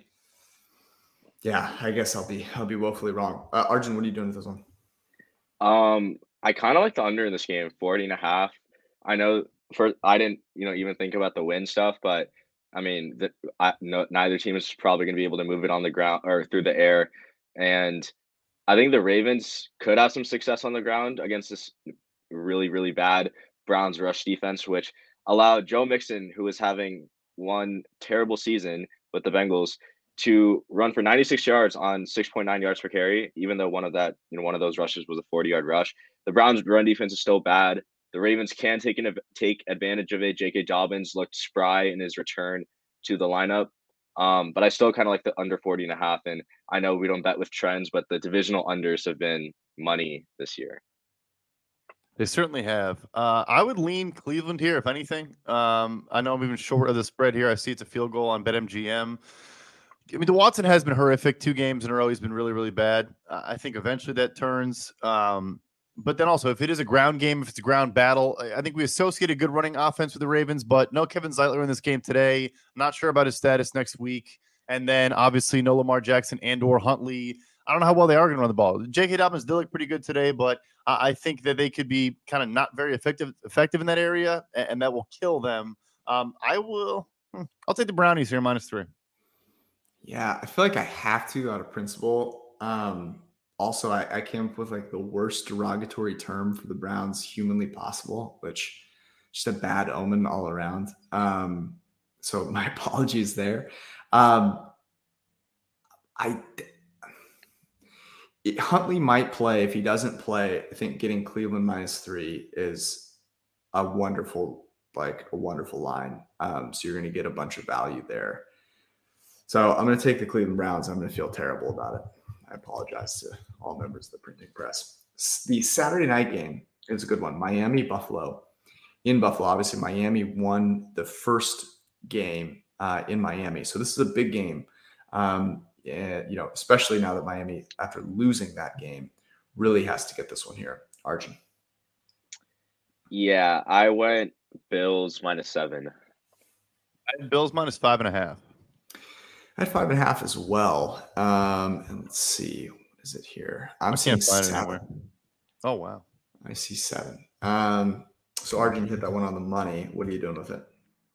guess I'll be woefully wrong. Arjun, what are you doing with this one?
I kind of like the under in this game, 40.5. I know I didn't even think about the win stuff, but I mean neither team is probably going to be able to move it on the ground or through the air, and I think the Ravens could have some success on the ground against this really, really bad Browns rush defense, which allowed Joe Mixon, who was having one terrible season with the Bengals, to run for 96 yards on 6.9 yards per carry, even though one of those rushes was a 40-yard rush. The Browns' run defense is still bad. The Ravens can take advantage of it. J.K. Dobbins looked spry in his return to the lineup. But I still kind of like the under 40.5. And I know we don't bet with trends, but the divisional unders have been money this year.
They certainly have. I would lean Cleveland here, if anything. I know I'm even short of the spread here. I see it's a field goal on BetMGM. I mean, the Watson has been horrific. 2 games in a row, he's been really, really bad. I think eventually that turns. But then also, if it is a ground game, if it's a ground battle, I think we associate a good running offense with the Ravens, but no Kevin Zeitler in this game today. Not sure about his status next week. And then obviously no Lamar Jackson and/or Huntley. I don't know how well they are going to run the ball. J.K. Dobbins did look pretty good today, but I think that they could be kind of not very effective in that area, and that will kill them. I'll take the Brownies here, -3.
Yeah, I feel like I have to out of principle. Also, I came up with the worst derogatory term for the Browns humanly possible, which just a bad omen all around. So my apologies there. Huntley might play. If he doesn't play, I think getting Cleveland -3 is a wonderful line. So you're going to get a bunch of value there. So I'm going to take the Cleveland Browns. I'm going to feel terrible about it. I apologize to all members of the printing press. The Saturday night game is a good one. Miami, Buffalo. In Buffalo, obviously, Miami won the first game in Miami. So this is a big game. And, especially now that Miami, after losing that game, really has to get this one here. Arjun.
Yeah, I went Bills -7.
I had Bills -5.5.
I had 5.5 as well. And let's see. What is it here? I'm seeing
Can't find it
7.
anywhere. Oh, wow.
I see 7. So Arjun hit that one on the money. What are you doing with it?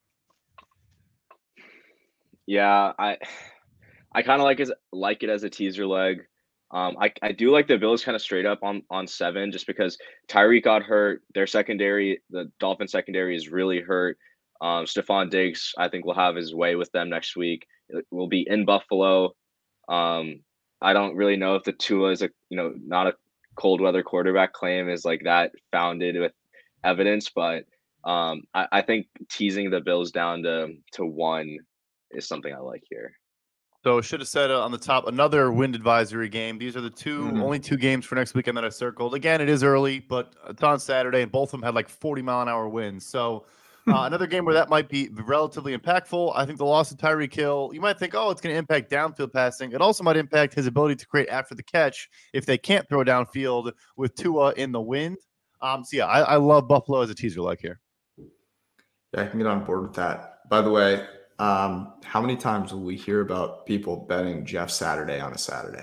Yeah, I kind of like it as a teaser leg. I do like the Bills kind of straight up on 7 just because Tyreek got hurt. Their secondary, the Dolphins secondary, is really hurt. Stephon Diggs, I think, will have his way with them next week. It will be in Buffalo. I don't really know if the Tua is not a cold weather quarterback claim is like that founded with evidence, but I think teasing the Bills down to 1 is something I like here.
So should have said on the top, another wind advisory game. These are the only 2 games for next weekend that I circled. Again, it is early, but it's on Saturday, and both of them had like 40-mile-an-hour winds. So another game where that might be relatively impactful. I think the loss of Tyreek Hill, you might think, oh, it's going to impact downfield passing. It also might impact his ability to create after the catch if they can't throw downfield with Tua in the wind. I love Buffalo as a teaser leg here.
Yeah, I can get on board with that. By the way, how many times will we hear about people betting Jeff Saturday on a Saturday?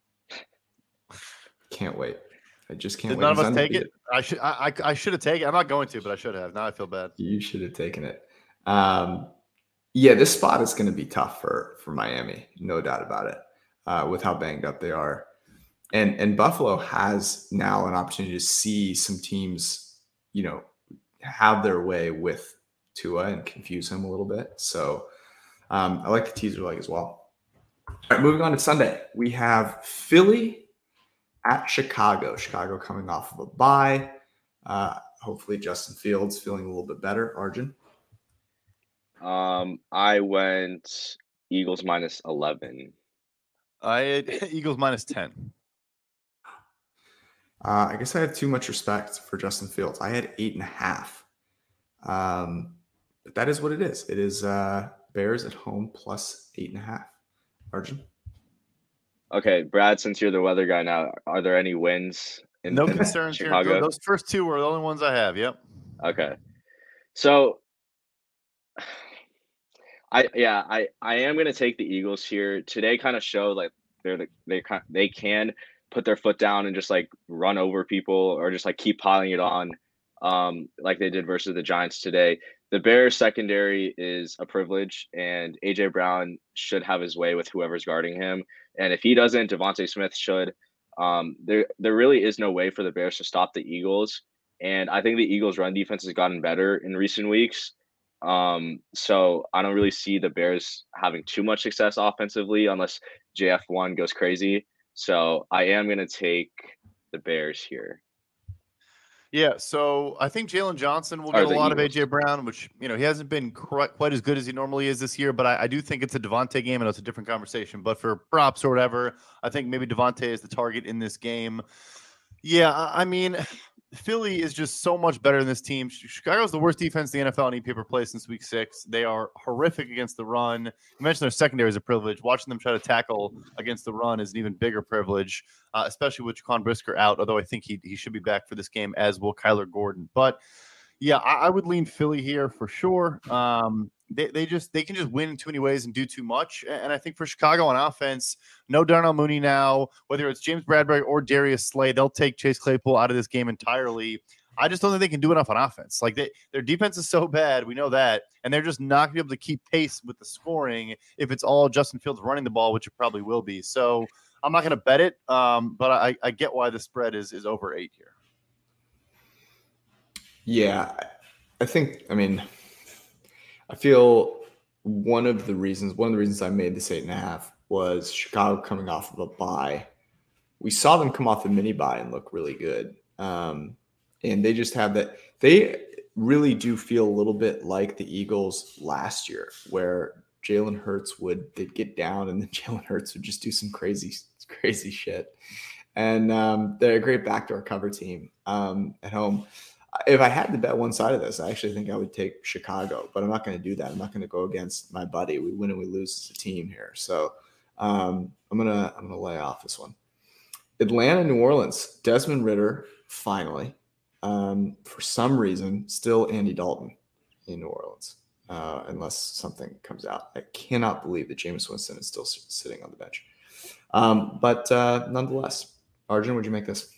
Can't wait. I just can't
Did
wait.
none of us take it? I should have taken it. I'm not going to, but I should have. Now I feel bad.
You should have taken it. Yeah, this spot is going to be tough for Miami, no doubt about it, with how banged up they are. And Buffalo has now an opportunity to see some teams, have their way with Tua and confuse him a little bit. So I like the teaser leg as well. All right, moving on to Sunday. We have Philly at Chicago. Chicago coming off of a bye. Hopefully Justin Fields feeling a little bit better. Arjun?
I went Eagles -11.
I had Eagles -10.
I guess I have too much respect for Justin Fields. I had 8.5. But that is what it is. It is Bears at home +8.5. Arjun?
Okay, Brad, since you're the weather guy now, are there any wins in
No concerns
Chicago?
here. Those first 2 were the only ones I have. Yep.
Okay. So I am going to take the Eagles here. Today kind of showed like they can put their foot down and just like run over people or just like keep piling it on like they did versus the Giants today. The Bears secondary is a privilege, and A.J. Brown should have his way with whoever's guarding him. And if he doesn't, Devontae Smith should. There really is no way for the Bears to stop the Eagles. And I think the Eagles' run defense has gotten better in recent weeks. So I don't really see the Bears having too much success offensively unless JF1 goes crazy. So I am going to take the Bears here.
Yeah, so I think Jalen Johnson will get a lot of A.J. Brown, which, he hasn't been quite as good as he normally is this year, but I do think it's a Devontae game, and it's a different conversation. But for props or whatever, I think maybe Devontae is the target in this game. Yeah, I mean, Philly is just so much better than this team. Chicago's the worst defense in the NFL in EP play since week 6. They are horrific against the run. You mentioned their secondary is a privilege. Watching them try to tackle against the run is an even bigger privilege, especially with Jaquan Brisker out, although I think he should be back for this game, as will Kyler Gordon. But, yeah, I would lean Philly here for sure. They can just win in too many ways and do too much. And I think for Chicago on offense, no Darnell Mooney now, whether it's James Bradbury or Darius Slay, they'll take Chase Claypool out of this game entirely. I just don't think they can do enough on offense. Like their defense is so bad, we know that, and they're just not going to be able to keep pace with the scoring if it's all Justin Fields running the ball, which it probably will be. So I'm not going to bet it, but I get why the spread is over 8 here.
Yeah, I feel one of the reasons I made this 8.5 was Chicago coming off of a bye. We saw them come off the mini bye and look really good. And they just have that. They really do feel a little bit like the Eagles last year, where Jalen Hurts they'd get down, and then Jalen Hurts would just do some crazy shit. And they're a great backdoor cover team at home. If I had to bet one side of this, I actually think I would take Chicago, but I'm not going to do that. I'm not going to go against my buddy. We win and we lose as a team here. So I'm gonna lay off this one. Atlanta, New Orleans, Desmond Ridder, finally. For some reason, still Andy Dalton in New Orleans, unless something comes out. I cannot believe that Jameis Winston is still sitting on the bench. But nonetheless, Arjun, would you make this?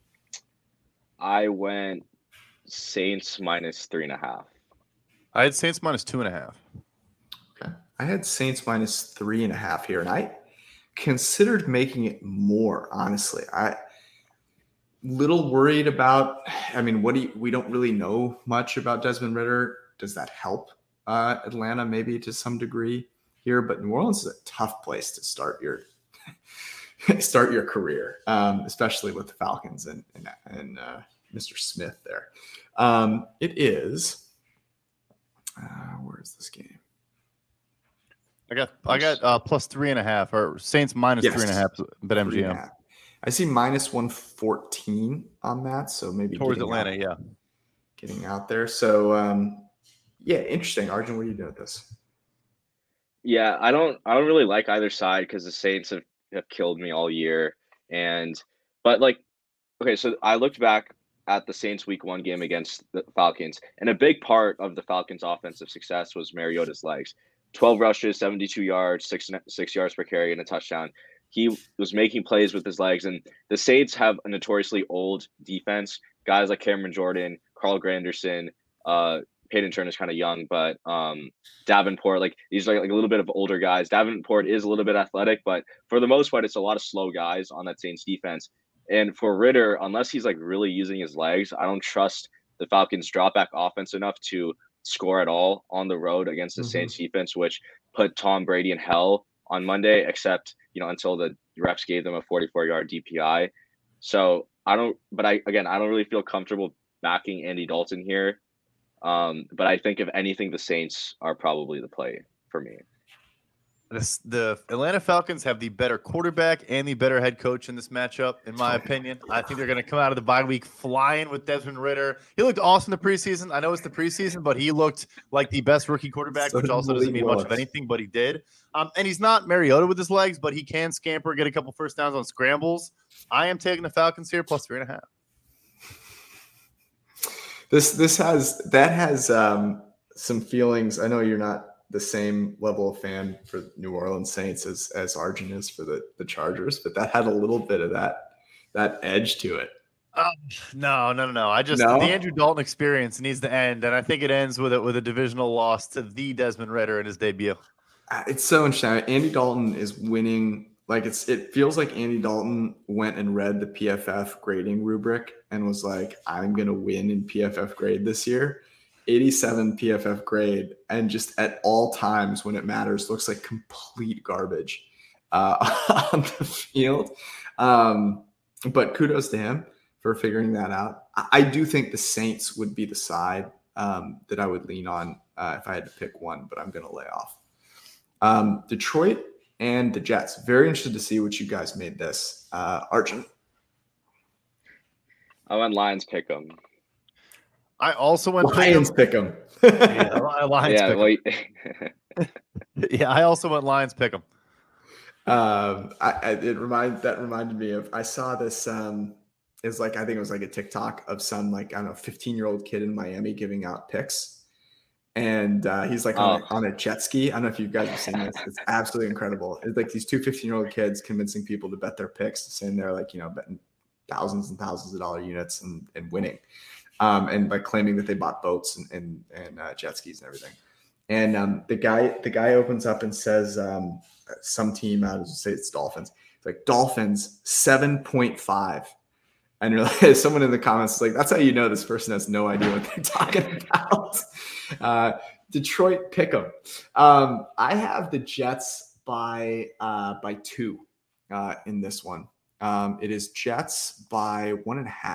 I went Saints minus 3.5.
I had Saints minus 2.5.
Okay. I had Saints minus 3.5 here, and I considered making it more, honestly. I little worried about, we don't really know much about Desmond Ridder. Does that help Atlanta maybe to some degree here? But New Orleans is a tough place to start your career, especially with the Falcons and Mr. Smith there. It is, where is this game?
I got plus 3.5 or Saints minus 3.5, but MGM.
3.5. I see minus 114 on that, so maybe
towards Atlanta,
getting out there. So interesting. Arjun, what are you doing with this?
Yeah, I don't really like either side because the Saints have killed me all year. But so I looked back at the Saints week 1 game against the Falcons, and a big part of the Falcons' offensive success was Mariota's legs. 12 rushes, 72 yards, 6 yards per carry, and a touchdown. He was making plays with his legs, and the Saints have a notoriously old defense. Guys like Cameron Jordan, Carl Granderson, Peyton Turner's kind of young, but Davenport, these are like a little bit of older guys. Davenport is a little bit athletic, but for the most part, it's a lot of slow guys on that Saints defense. And for Ridder, unless he's really using his legs, I don't trust the Falcons' drop back offense enough to score at all on the road against the Saints defense, which put Tom Brady in hell on Monday, except until the refs gave them a 44-yard DPI. So I don't really feel comfortable backing Andy Dalton here. But I think if anything, the Saints are probably the play for me.
The Atlanta Falcons have the better quarterback and the better head coach in this matchup, in my opinion. I think they're going to come out of the bye week flying with Desmond Ridder. He looked awesome in the preseason. I know it's the preseason, but he looked like the best rookie quarterback, which also doesn't mean much of anything, but he did. And he's not Mariota with his legs, but he can scamper, get a couple first downs on scrambles. I am taking the Falcons here plus 3.5.
That has some feelings. I know you're not the same level of fan for New Orleans Saints as Arjun is for the Chargers, but that had a little bit of that edge to it.
No. The Andrew Dalton experience needs to end, and I think it ends with a divisional loss to the Desmond Ridder in his debut.
It's so interesting. Andy Dalton is winning. It feels like Andy Dalton went and read the PFF grading rubric and was like, I'm going to win in PFF grade this year. 87 PFF grade, and just at all times when it matters, looks like complete garbage on the field. But kudos to him for figuring that out. I do think the Saints would be the side that I would lean on if I had to pick one, but I'm going to lay off. Detroit and the Jets. Very interested to see what you guys made this. Arjun?
I went Lions pick 'em.
I also went
Lions pick 'em.
Lions pick 'em. Yeah, I also went Lions pick 'em.
That reminded me of, I saw this I think it was like a TikTok of some 15-year-old kid in Miami giving out picks, and he's on a jet ski. I don't know if you guys have seen this. It's absolutely incredible. It's like these two 15-year-old kids convincing people to bet their picks, saying they're betting thousands and thousands of dollar units and winning. And by claiming that they bought boats and jet skis and everything. And the guy opens up and says, some team out of, say it's Dolphins. It's like Dolphins 7.5. And you're like, someone in the comments is like, that's how you know this person has no idea what they're talking about. Detroit pick 'em. I have the Jets by 2 in this one. It is Jets by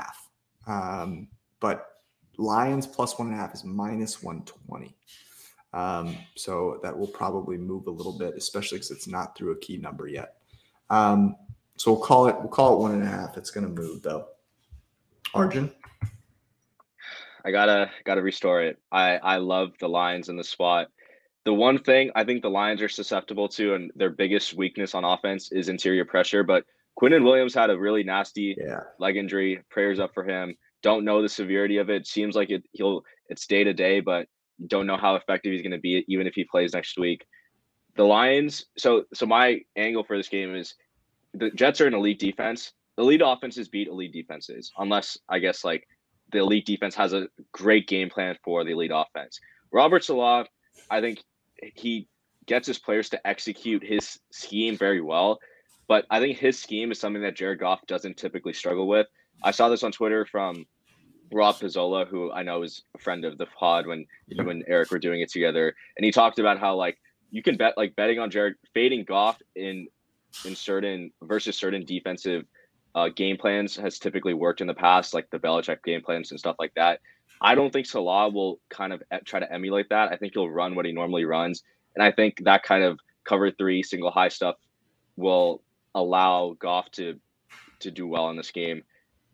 1.5. But Lions plus 1.5 is minus 120. So that will probably move a little bit, especially because it's not through a key number yet. So we'll call it 1.5. It's going to move though. Arjun?
I gotta restore it. I love the Lions in the spot. The one thing I think the Lions are susceptible to, and their biggest weakness on offense, is interior pressure. But Quinnen Williams had a really nasty leg injury. Prayers up for him. Don't know the severity of it. Seems like it's day to day, but don't know how effective he's going to be, even if he plays next week. The Lions. So my angle for this game is the Jets are an elite defense. Elite offenses beat elite defenses, unless I guess like the elite defense has a great game plan for the elite offense. Robert Saleh, I think he gets his players to execute his scheme very well, but I think his scheme is something that Jared Goff doesn't typically struggle with. I saw this on Twitter from Rob Pizzola, who I know is a friend of the pod when you and Eric were doing it together, and he talked about how like you can bet like betting on Jared fading Goff in certain versus certain defensive game plans has typically worked in the past, like the Belichick game plans and stuff like that. I don't think Salah will kind of try to emulate that. I think he'll run what he normally runs. And I think that kind of cover 3 single high stuff will allow Goff to do well in this game.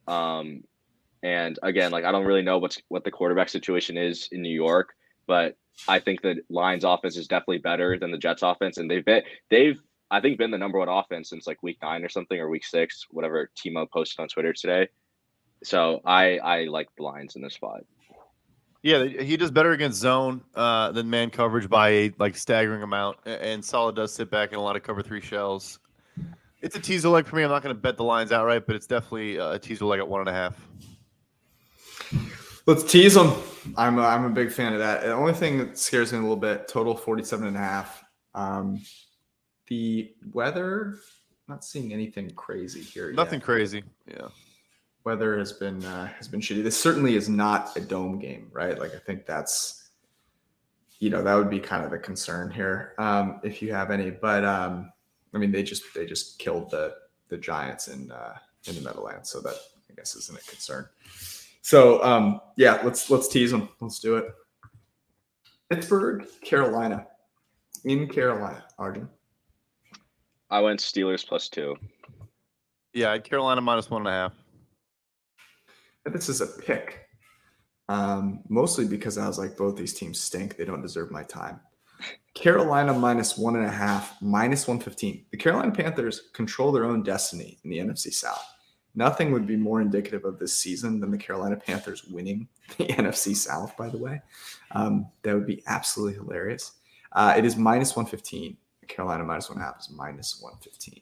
And again, like I don't really know what the quarterback situation is in New York, but I think the Lions offense is definitely better than the Jets offense. And they've I think been the number 1 offense since like week 9 or something, or week 6, whatever Timo posted on Twitter today. So I like the Lions in this spot.
Yeah, he does better against zone than man coverage by a like staggering amount, and Saleh does sit back in a lot of cover 3 shells. It's a teaser leg for me. I'm not going to bet the Lions outright, but it's definitely a teaser leg at 1.5.
Let's tease them. I'm a big fan of that. The only thing that scares me a little bit, total 47.5. The weather, not seeing anything crazy here.
Nothing crazy. Yeah.
Weather has been shitty. This certainly is not a dome game, right? Like I think that's, that would be kind of the concern here, if you have any. But I mean, they just killed the Giants in the Meadowlands, so that I guess isn't a concern. So let's tease them. Let's do it. Pittsburgh, Carolina, in Carolina, Arjun.
I went Steelers +2.
Yeah, Carolina -1.5.
This is a pick, mostly because I was like, both these teams stink. They don't deserve my time. Carolina -1.5, -115. The Carolina Panthers control their own destiny in the NFC South. Nothing would be more indicative of this season than the Carolina Panthers winning the NFC South, by the way. That would be absolutely hilarious. It is -115. Carolina -1.5 is -115.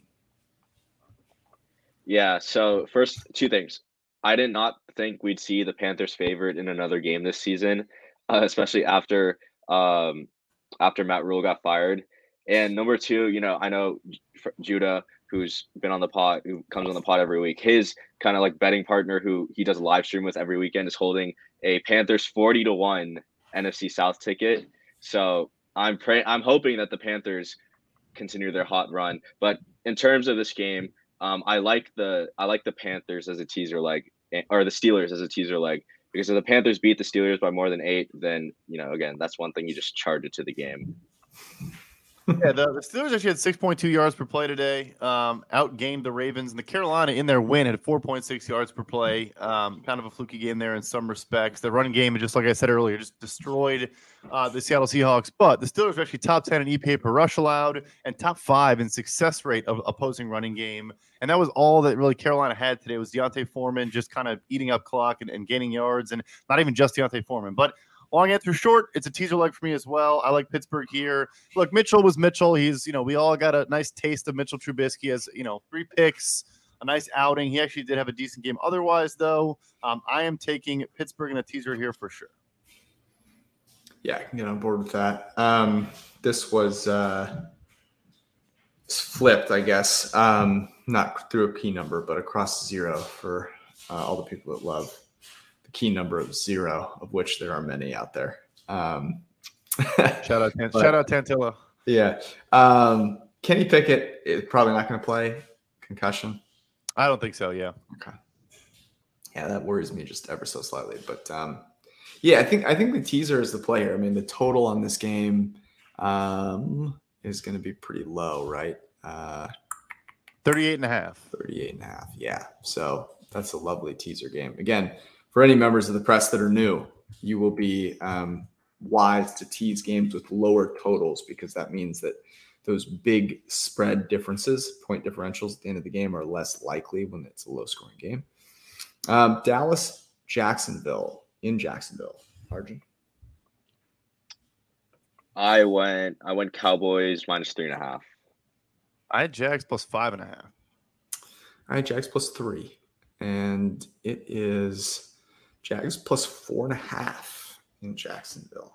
Yeah.
So first, 2 things. I did not think we'd see the Panthers favorite in another game this season, especially after Matt Rule got fired. And number 2, I know Judah, who's been on the pod, who comes on the pod every week, his kind of like betting partner who he does a live stream with every weekend is holding a Panthers 40-1 NFC South ticket. So I'm hoping that the Panthers continue their hot run. But in terms of this game, I like the Panthers as a teaser leg, or the Steelers as a teaser leg, because if the Panthers beat the Steelers by more than 8, then again, that's one thing, you just charge it to the game.
Yeah, the Steelers actually had 6.2 yards per play today, outgained the Ravens, and the Carolina in their win had 4.6 yards per play. Kind of a fluky game there in some respects. The running game, just like I said earlier, just destroyed the Seattle Seahawks. But the Steelers are actually top 10 in EPA per rush allowed and top 5 in success rate of opposing running game. And that was all that really Carolina had today, was Deontay Foreman just kind of eating up clock and gaining yards, and not even just Deontay Foreman. But long answer short, it's a teaser leg for me as well. I like Pittsburgh here. Look, Mitchell was Mitchell. He's, we all got a nice taste of Mitchell Trubisky as, 3 picks, a nice outing. He actually did have a decent game otherwise, though. I am taking Pittsburgh in a teaser here for sure.
Yeah, I can get on board with that. This was flipped, I guess. Not through a key number, but across 0 for all the people that love key number of 0, of which there are many out there.
Shout out Tantilla.
Yeah. Kenny Pickett is probably not going to play. Concussion.
I don't think so. Yeah.
Okay. Yeah, that worries me just ever so slightly. But Yeah, I think the teaser is the play here. I mean, the total on this game is going to be pretty low, right?
38.5.
38.5. Yeah. So that's a lovely teaser game. Again, for any members of the press that are new, you will be wise to tease games with lower totals because that means that those big spread differences, point differentials at the end of the game, are less likely when it's a low scoring game. Dallas, Jacksonville in Jacksonville. Arjun?
I went Cowboys -3.5.
I had Jags plus 5.5.
All right, Jags plus 3. And it is Jags plus 4.5 in Jacksonville.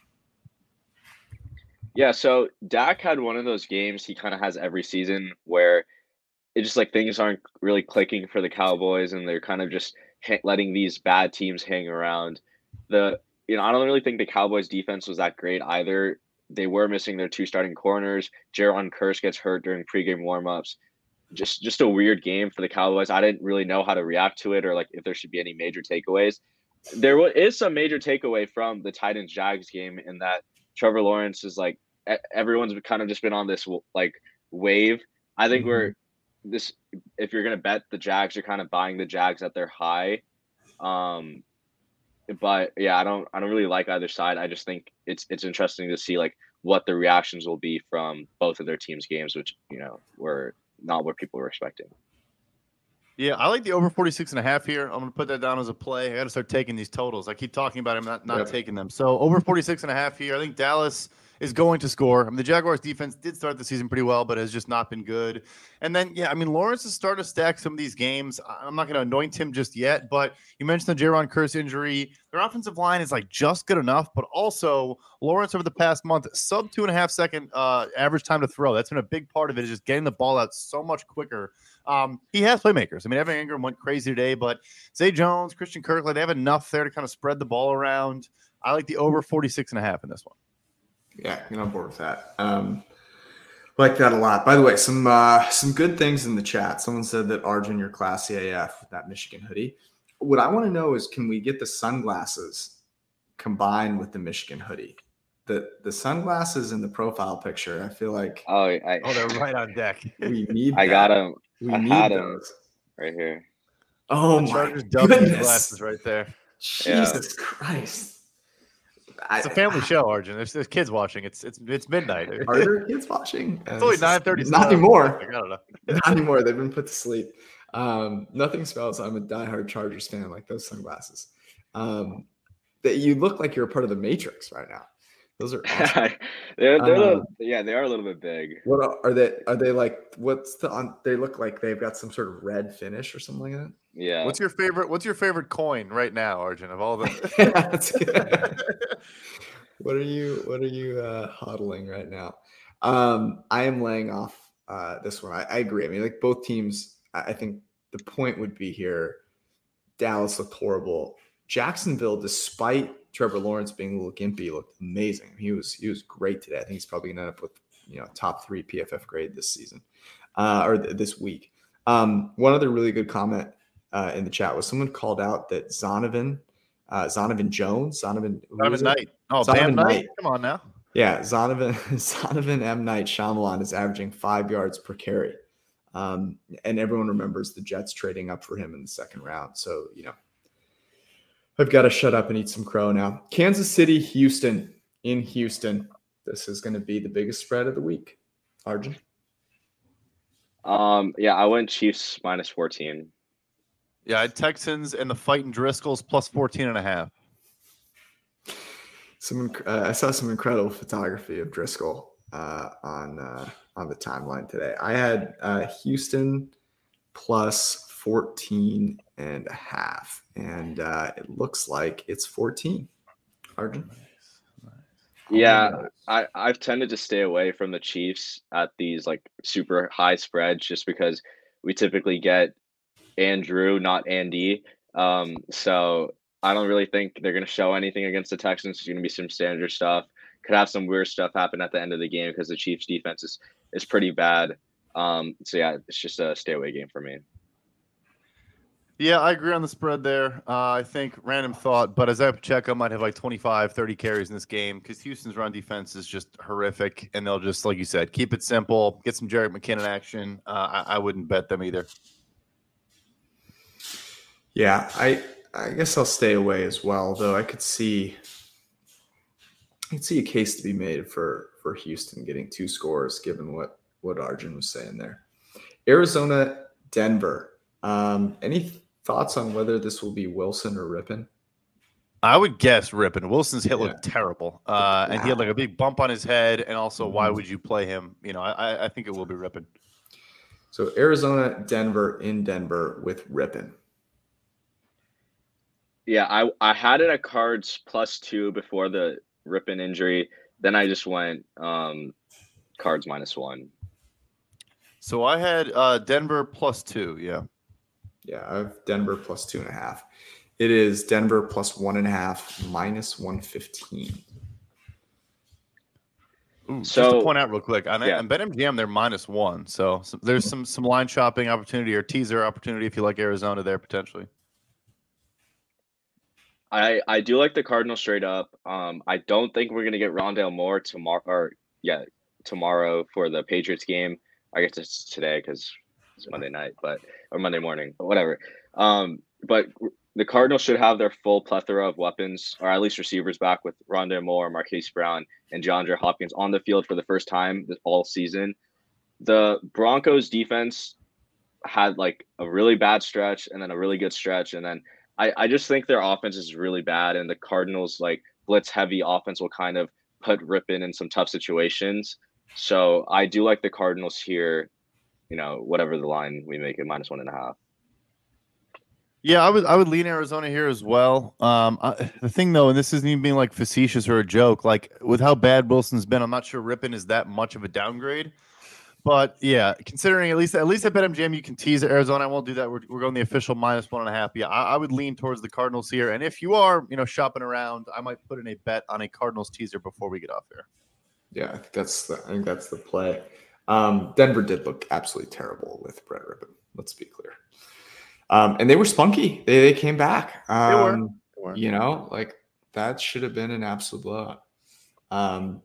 Yeah, so Dak had one of those games he kind of has every season where it just like things aren't really clicking for the Cowboys and they're kind of just letting these bad teams hang around. I don't really think the Cowboys defense was that great either. They were missing their 2 starting corners. Jaron Kearse gets hurt during pregame warmups. Just a weird game for the Cowboys. I didn't really know how to react to it or like if there should be any major takeaways. There is some major takeaway from the Titans Jags game in that Trevor Lawrence is like everyone's kind of just been on this like wave. I think if you're gonna bet the Jags, you're kind of buying the Jags at their high. But yeah, I don't really like either side. I just think it's interesting to see like what the reactions will be from both of their teams' games, which were not what people were expecting.
Yeah, I like the over 46.5 here. I'm going to put that down as a play. I got to start taking these totals. I keep talking about them, not taking them. So over 46.5 here. I think Dallas is going to score. I mean, the Jaguars defense did start the season pretty well, but has just not been good. And then, yeah, I mean, Lawrence is starting to stack some of these games. I'm not going to anoint him just yet, but you mentioned the Jaron Kearse injury. Their offensive line is like just good enough, but also Lawrence over the past month, sub 2.5 second average time to throw. That's been a big part of it, is just getting the ball out so much quicker. He has playmakers. I mean, Evan Ingram went crazy today, but Zay Jones, Christian Kirkland, they have enough there to kind of spread the ball around. I like the over 46.5 in this one.
Yeah, get on board with that. Like that a lot. By the way, some good things in the chat. Someone said that Arjun, you're classy AF with that Michigan hoodie. What I want to know is, can we get the sunglasses combined with the Michigan hoodie? The sunglasses in the profile picture, I feel like
they're right on deck.
We need
I got them.
I need those
right here.
Oh my goodness.
Glasses right there.
Jesus Christ.
It's a family show, Arjun. There's kids watching. It's midnight.
Are there kids watching?
It's only 9:30.
Not anymore.
I don't know.
Not anymore. They've been put to sleep. Nothing spells I'm a diehard Chargers fan like those sunglasses. That you look like you're a part of the Matrix right now. Those are awesome.
they are a little bit big.
What are they? Are they like? They look like they've got some sort of red finish or something like that.
Yeah.
What's your favorite coin right now, Arjun? Of all the.
What are you hodling right now? I am laying off this one. I agree. I mean, like both teams. I think the point would be here. Dallas looked horrible. Jacksonville, despite Trevor Lawrence being a little gimpy, looked amazing. He was great today. I think he's probably going to end up with top 3 PFF grade this season or this week. One other really good comment in the chat was someone called out that Zonovan Jones, Zonovan
Knight. Oh,
Zonovan
Bam
Knight.
Knight. Come on now.
Yeah, Zonovan M. Night Shyamalan is averaging 5 yards per carry. And everyone remembers the Jets trading up for him in the second round. So, I've got to shut up and eat some crow now. Kansas City, Houston. In Houston, this is going to be the biggest spread of the week. Arjun?
Yeah, I went Chiefs -14.
Yeah, I had Texans and the Fighting Driscolls plus 14.5.
I saw some incredible photography of Driscoll on the timeline today. I had Houston plus 14.5, and it looks like it's 14. Arjun?
Yeah, I've tended to stay away from the Chiefs at these like super high spreads just because we typically get Andrew, not Andy. So I don't really think they're going to show anything against the Texans. It's going to be some standard stuff. Could have some weird stuff happen at the end of the game because the Chiefs defense is pretty bad. So yeah, it's just a stay away game for me.
Yeah, I agree on the spread there. I think random thought, but Isaiah Pacheco might have like 25, 30 carries in this game because Houston's run defense is just horrific, and they'll just, like you said, keep it simple, get some Jerick McKinnon action. I wouldn't bet them either.
Yeah, I guess I'll stay away as well, though I could see a case to be made for Houston getting 2 scores, given what Arjun was saying there. Arizona, Denver. Any thoughts on whether this will be Wilson or Rippon?
I would guess Rippon. Wilson's hit looked terrible, and he had like a big bump on his head. And also, why would you play him? I think it will be Rippon.
So Arizona, Denver in Denver with Rippon.
Yeah, I had it at Cards +2 before the Rippon injury. Then I just went Cards -1.
So I had Denver +2. Yeah.
Yeah, I have Denver +2.5. It is Denver +1.5 -115.
Ooh, just to point out real quick, on BetMGM they're -1. So there's some line shopping opportunity or teaser opportunity if you like Arizona there potentially.
I do like the Cardinals straight up. I don't think we're gonna get Rondale Moore tomorrow for the Patriots game. I guess it's today because it's Monday night, or Monday morning, but whatever. But the Cardinals should have their full plethora of weapons, or at least receivers back with Rondale Moore, Marquise Brown, and DeAndre Hopkins on the field for the first time all season. The Broncos defense had like a really bad stretch and then a really good stretch, and then I just think their offense is really bad, and the Cardinals like blitz heavy offense will kind of put Rippon in some tough situations. So I do like the Cardinals here. Whatever the line we make it -1.5.
Yeah, I would lean Arizona here as well. The thing though, and this isn't even being like facetious or a joke, like with how bad Wilson's been, I'm not sure Rippon is that much of a downgrade. But yeah, considering at least at BetMGM you can tease Arizona. I won't do that. We're going the official -1.5. Yeah, I would lean towards the Cardinals here. And if you are shopping around, I might put in a bet on a Cardinals teaser before we get off here.
Yeah, I think that's the play. Denver did look absolutely terrible with Brett Rippon. Let's be clear. And they were spunky. They came back.
They were.
Like that should have been an absolute blowout.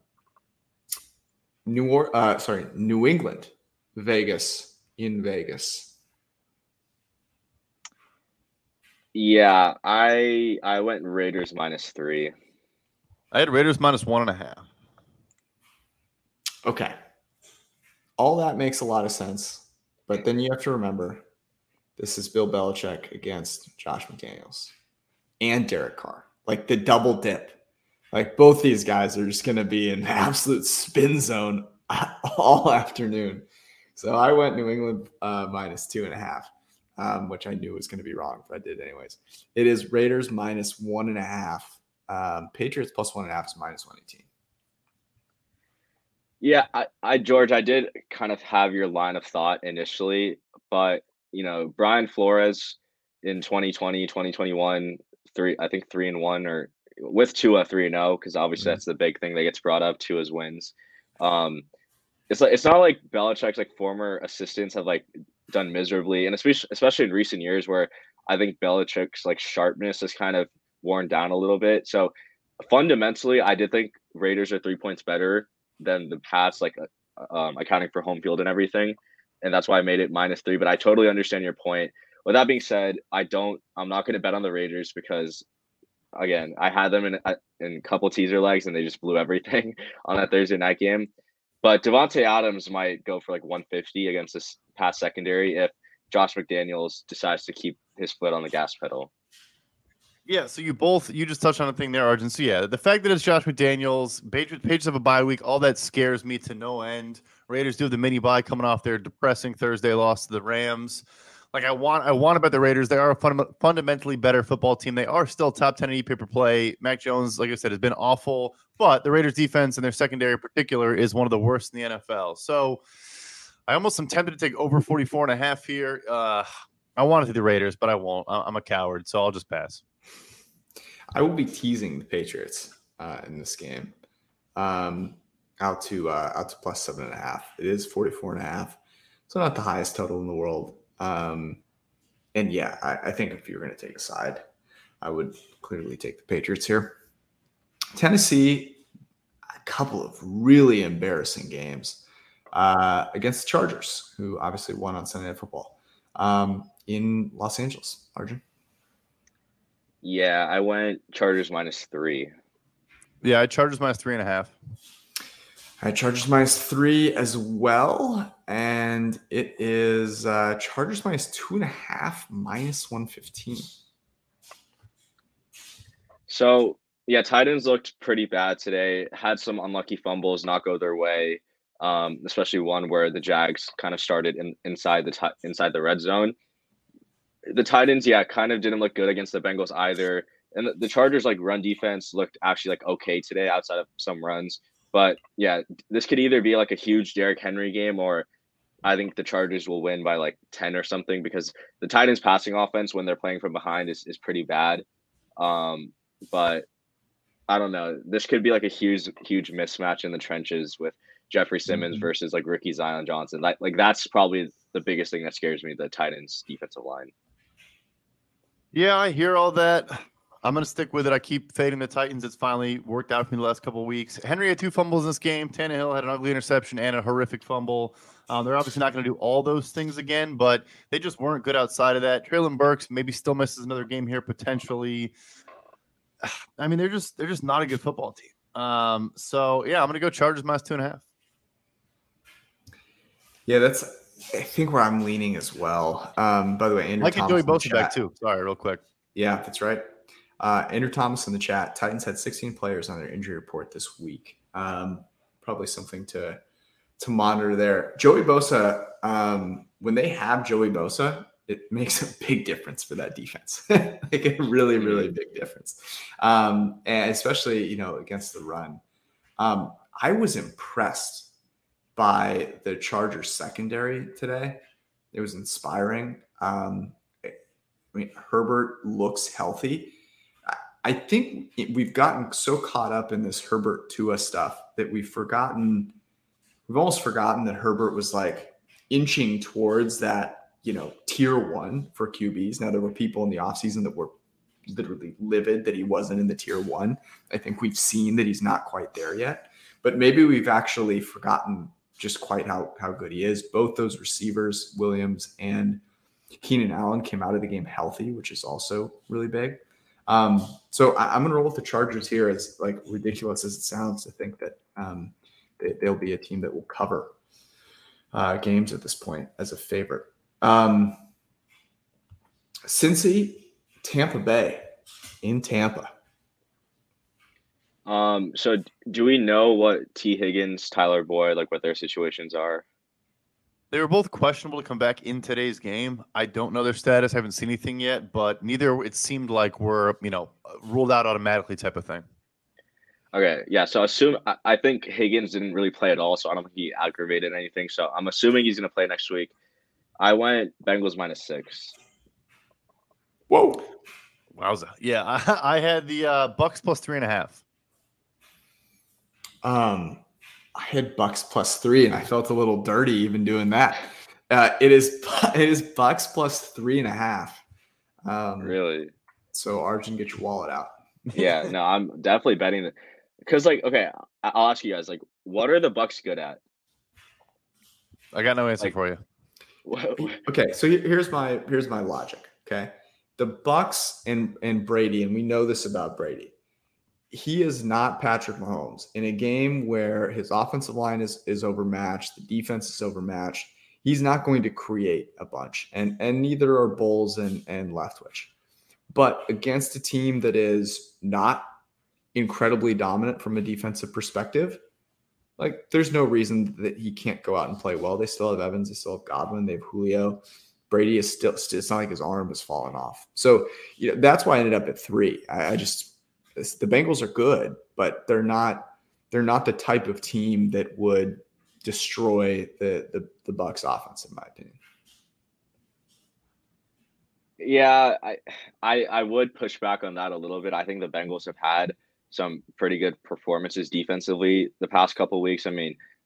New England, Vegas in Vegas.
Yeah, I went Raiders -3.
I had Raiders -1.5.
Okay. All that makes a lot of sense. But then you have to remember, this is Bill Belichick against Josh McDaniels and Derek Carr. Like the double dip. Like both these guys are just going to be in the absolute spin zone all afternoon. So I went New England -2.5, which I knew was going to be wrong, but I did anyways. It is Raiders -1.5. Patriots +1.5 is -118.
Yeah, George, I did kind of have your line of thought initially, but Brian Flores in 2020, 2021, I think 3-1, or with Tua 3-0, because obviously that's the big thing that gets brought up. Tua's wins. It's not like Belichick's like former assistants have like done miserably, and especially in recent years where I think Belichick's like sharpness has kind of worn down a little bit. So fundamentally, I did think Raiders are 3 points better than the Pats, like accounting for home field and everything, and that's why I made it -3. But I totally understand your point. With that being said, I'm not going to bet on the Raiders because, again, I had them in a couple teaser legs and they just blew everything on that Thursday night game. But Devontae Adams might go for like 150 against this Pats secondary if Josh McDaniels decides to keep his foot on the gas pedal.
Yeah, so you just touched on a thing there, Arjun. So yeah, the fact that it's Josh McDaniels, Patriots have a bye week, all that scares me to no end. Raiders do have the mini bye coming off their depressing Thursday loss to the Rams. Like I want to bet the Raiders. They are a fundamentally better football team. They are still top 10 in EPA per play. Mac Jones, like I said, has been awful, but the Raiders defense and their secondary in particular is one of the worst in the NFL. So I almost am tempted to take over 44.5 here. I want to do the Raiders, but I won't. I'm a coward, so I'll just pass.
I will be teasing the Patriots in this game out to +7.5. It is 44.5. So not the highest total in the world. And yeah, I think if you're going to take a side, I would clearly take the Patriots here. Tennessee, a couple of really embarrassing games against the Chargers, who obviously won on Sunday Night Football in Los Angeles. Arjun?
Yeah, I went Chargers -3.
Yeah, I Chargers -3.5.
All right, Chargers -3 as well. And it is Chargers -2.5, -115.
So, yeah, Titans looked pretty bad today. Had some unlucky fumbles not go their way, especially one where the Jags kind of started inside the red zone. The Titans, yeah, kind of didn't look good against the Bengals either. And the Chargers, like, run defense looked actually, like, okay today outside of some runs. But, yeah, this could either be, like, a huge Derrick Henry game, or I think the Chargers will win by, like, 10 or something, because the Titans' passing offense when they're playing from behind is pretty bad. But I don't know. This could be, like, a huge mismatch in the trenches with Jeffrey Simmons versus, like, rookie Zion Johnson. Like that's probably the biggest thing that scares me, the Titans' defensive line.
Yeah, I hear all that. I'm going to stick with it. I keep fading the Titans. It's finally worked out for me the last couple of weeks. Henry had 2 fumbles in this game. Tannehill had an ugly interception and a horrific fumble. They're obviously not going to do all those things again, but they just weren't good outside of that. Treylon Burks maybe still misses another game here potentially. I mean, they're just not a good football team. So yeah, I'm going to go Chargers -2.5.
Yeah, that's I think where I'm leaning as well. By the way, Andrew
Mike and Joey
Thomas
both are back too. Sorry, real quick.
Yeah, that's right. Andrew Thomas in the chat. Titans had 16 players on their injury report this week. Probably something to monitor there. Joey Bosa, when they have Joey Bosa, it makes a big difference for that defense. Like a really, really big difference. And especially, against the run. I was impressed by the Chargers secondary today. It was inspiring. Herbert looks healthy. I think we've gotten so caught up in this Herbert Tua stuff that we've almost forgotten that Herbert was like inching towards that, tier 1 for QBs. Now, there were people in the offseason that were literally livid that he wasn't in the tier 1. I think we've seen that he's not quite there yet, but maybe we've actually forgotten just quite how good he is. Both those receivers, Williams and Keenan Allen, came out of the game healthy, which is also really big. So I'm going to roll with the Chargers here, as like ridiculous as it sounds to think that they'll be a team that will cover games at this point as a favorite. Cincy, Tampa Bay in Tampa.
So do we know what T. Higgins, Tyler Boyd, like what their situations are?
They were both questionable to come back in today's game. I don't know their status. I haven't seen anything yet, but neither it seemed like were, ruled out automatically type of thing.
Okay, yeah. So I think Higgins didn't really play at all, so I don't think he aggravated anything. So I'm assuming he's going to play next week. I went Bengals -6.
Whoa.
Wowza. Yeah, I had the Bucks +3.5.
I had Bucks +3, and I felt a little dirty even doing that. It is Bucks +3.5.
Really?
So Arjun, get your wallet out.
Yeah, no, I'm definitely betting that, because okay, I'll ask you guys, what are the Bucks good at?
I got no answer for you.
Okay, so here's my logic. Okay, the Bucks and Brady, and we know this about Brady. He is not Patrick Mahomes. In a game where his offensive line is overmatched, the defense is overmatched, he's not going to create a bunch, and neither are Bowles and Leftwich. But against a team that is not incredibly dominant from a defensive perspective, there's no reason that he can't go out and play well. They still have Evans, they still have Godwin, they have Julio. Brady is still it's not like his arm has fallen off. So that's why I ended up at 3. The Bengals are good, but they're not the type of team that would destroy the Bucs offense, in my opinion.
Yeah, I would push back on that a little bit. I think the Bengals have had some pretty good performances defensively the past couple of weeks. I mean,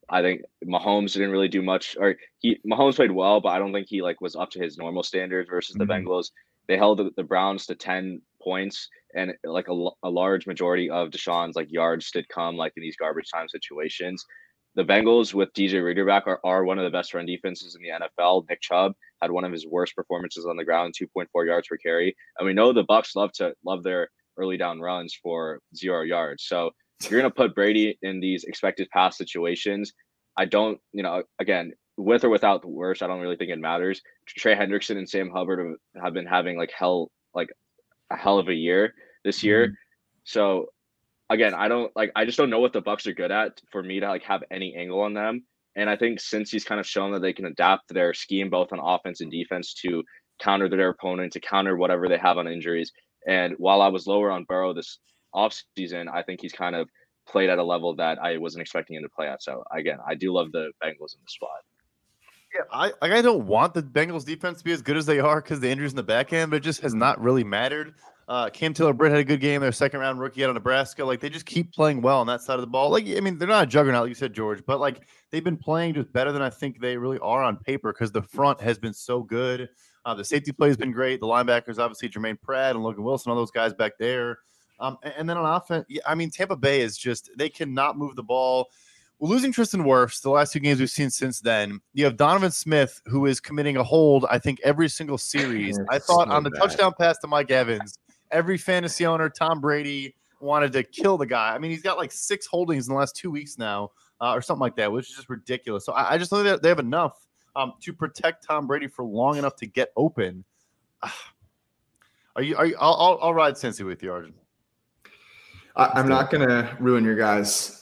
I think Mahomes didn't really do much, or Mahomes played well, but I don't think he like was up to his normal standards versus the Bengals. They held the Browns to 10 points, and like a large majority of Deshaun's like yards did come like in these garbage time situations. The Bengals with DJ Reader back are one of the best run defenses in the NFL. Nick Chubb had one of his worst performances on the ground, 2.4 yards per carry. And we know the Bucs love their early down runs for 0 yards. So you're going to put Brady in these expected pass situations. I don't, again, with or without the worst, I don't really think it matters. Trey Hendrickson and Sam Hubbard have been having a hell of a year this year. So again, I just don't know what the Bucs are good at for me to have any angle on them. And I think since he's kind of shown that they can adapt their scheme both on offense and defense to counter their opponent, to counter whatever they have on injuries. And while I was lower on Burrow this offseason, I think he's kind of played at a level that I wasn't expecting him to play at. So again, I do love the Bengals in the spot.
Yeah, I don't want the Bengals defense to be as good as they are because the injuries in the back end, but it just has not really mattered. Cam Taylor-Britt had a good game. Their second-round rookie out of Nebraska. They just keep playing well on that side of the ball. They're not a juggernaut, like you said, George, but they've been playing just better than I think they really are on paper because the front has been so good. The safety play has been great. The linebackers, obviously, Jermaine Pratt and Logan Wilson, all those guys back there. And then on offense, Tampa Bay is just – they cannot move the ball. Well, losing Tristan Wirfs, the last 2 games we've seen since then, you have Donovan Smith, who is committing a hold, I think, every single series. I thought on the touchdown pass to Mike Evans, every fantasy owner, Tom Brady, wanted to kill the guy. He's got 6 holdings in the last 2 weeks now or something like that, which is just ridiculous. So I just know that they have enough to protect Tom Brady for long enough to get open. I'll ride Cincy with you, Arjun.
I'm not going to ruin your guys'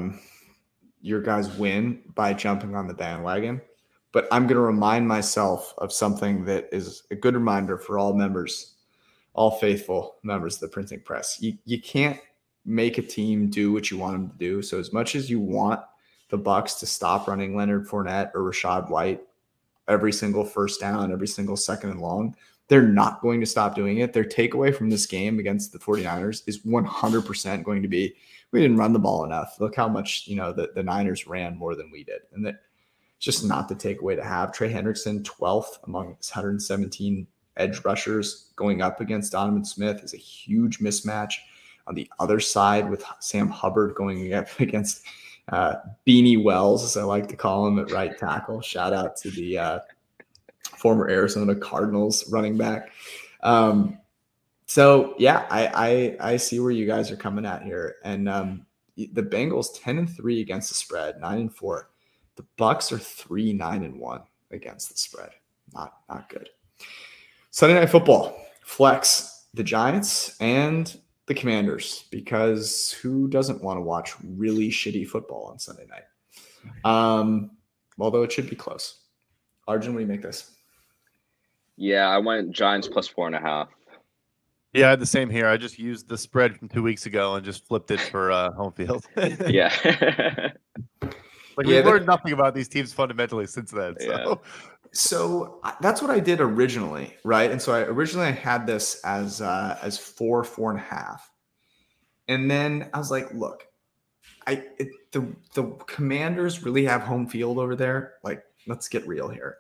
win by jumping on the bandwagon, but I'm going to remind myself of something that is a good reminder for all members, all faithful members of the printing press. You can't make a team do what you want them to do. So as much as you want the Bucs to stop running Leonard Fournette or Rachaad White every single first down, every single second and long, they're not going to stop doing it. Their takeaway from this game against the 49ers is 100% going to be, we didn't run the ball enough. Look how much, the Niners ran more than we did. And that's just not the takeaway to have. Trey Hendrickson, 12th among his 117 edge rushers going up against Donovan Smith is a huge mismatch. On the other side with Sam Hubbard going up against Beanie Wells, as I like to call him, at right tackle. Shout out to the former Arizona Cardinals running back. So yeah, I see where you guys are coming at here. And the Bengals 10-3 against the spread, 9-4. The Bucs are 3-9-1 against the spread. Not good. Sunday Night Football, flex the Giants and the Commanders, because who doesn't want to watch really shitty football on Sunday night? Although it should be close. Arjun, what do you make this?
Yeah, I went Giants plus 4.5.
Yeah, I had the same here. I just used the spread from 2 weeks ago and just flipped it for home field.
Yeah.
We've learned nothing about these teams fundamentally since then.
So that's what I did originally, right? And so I had this as 4.5. And then I was like, look, the Commanders really have home field over there. Let's get real here.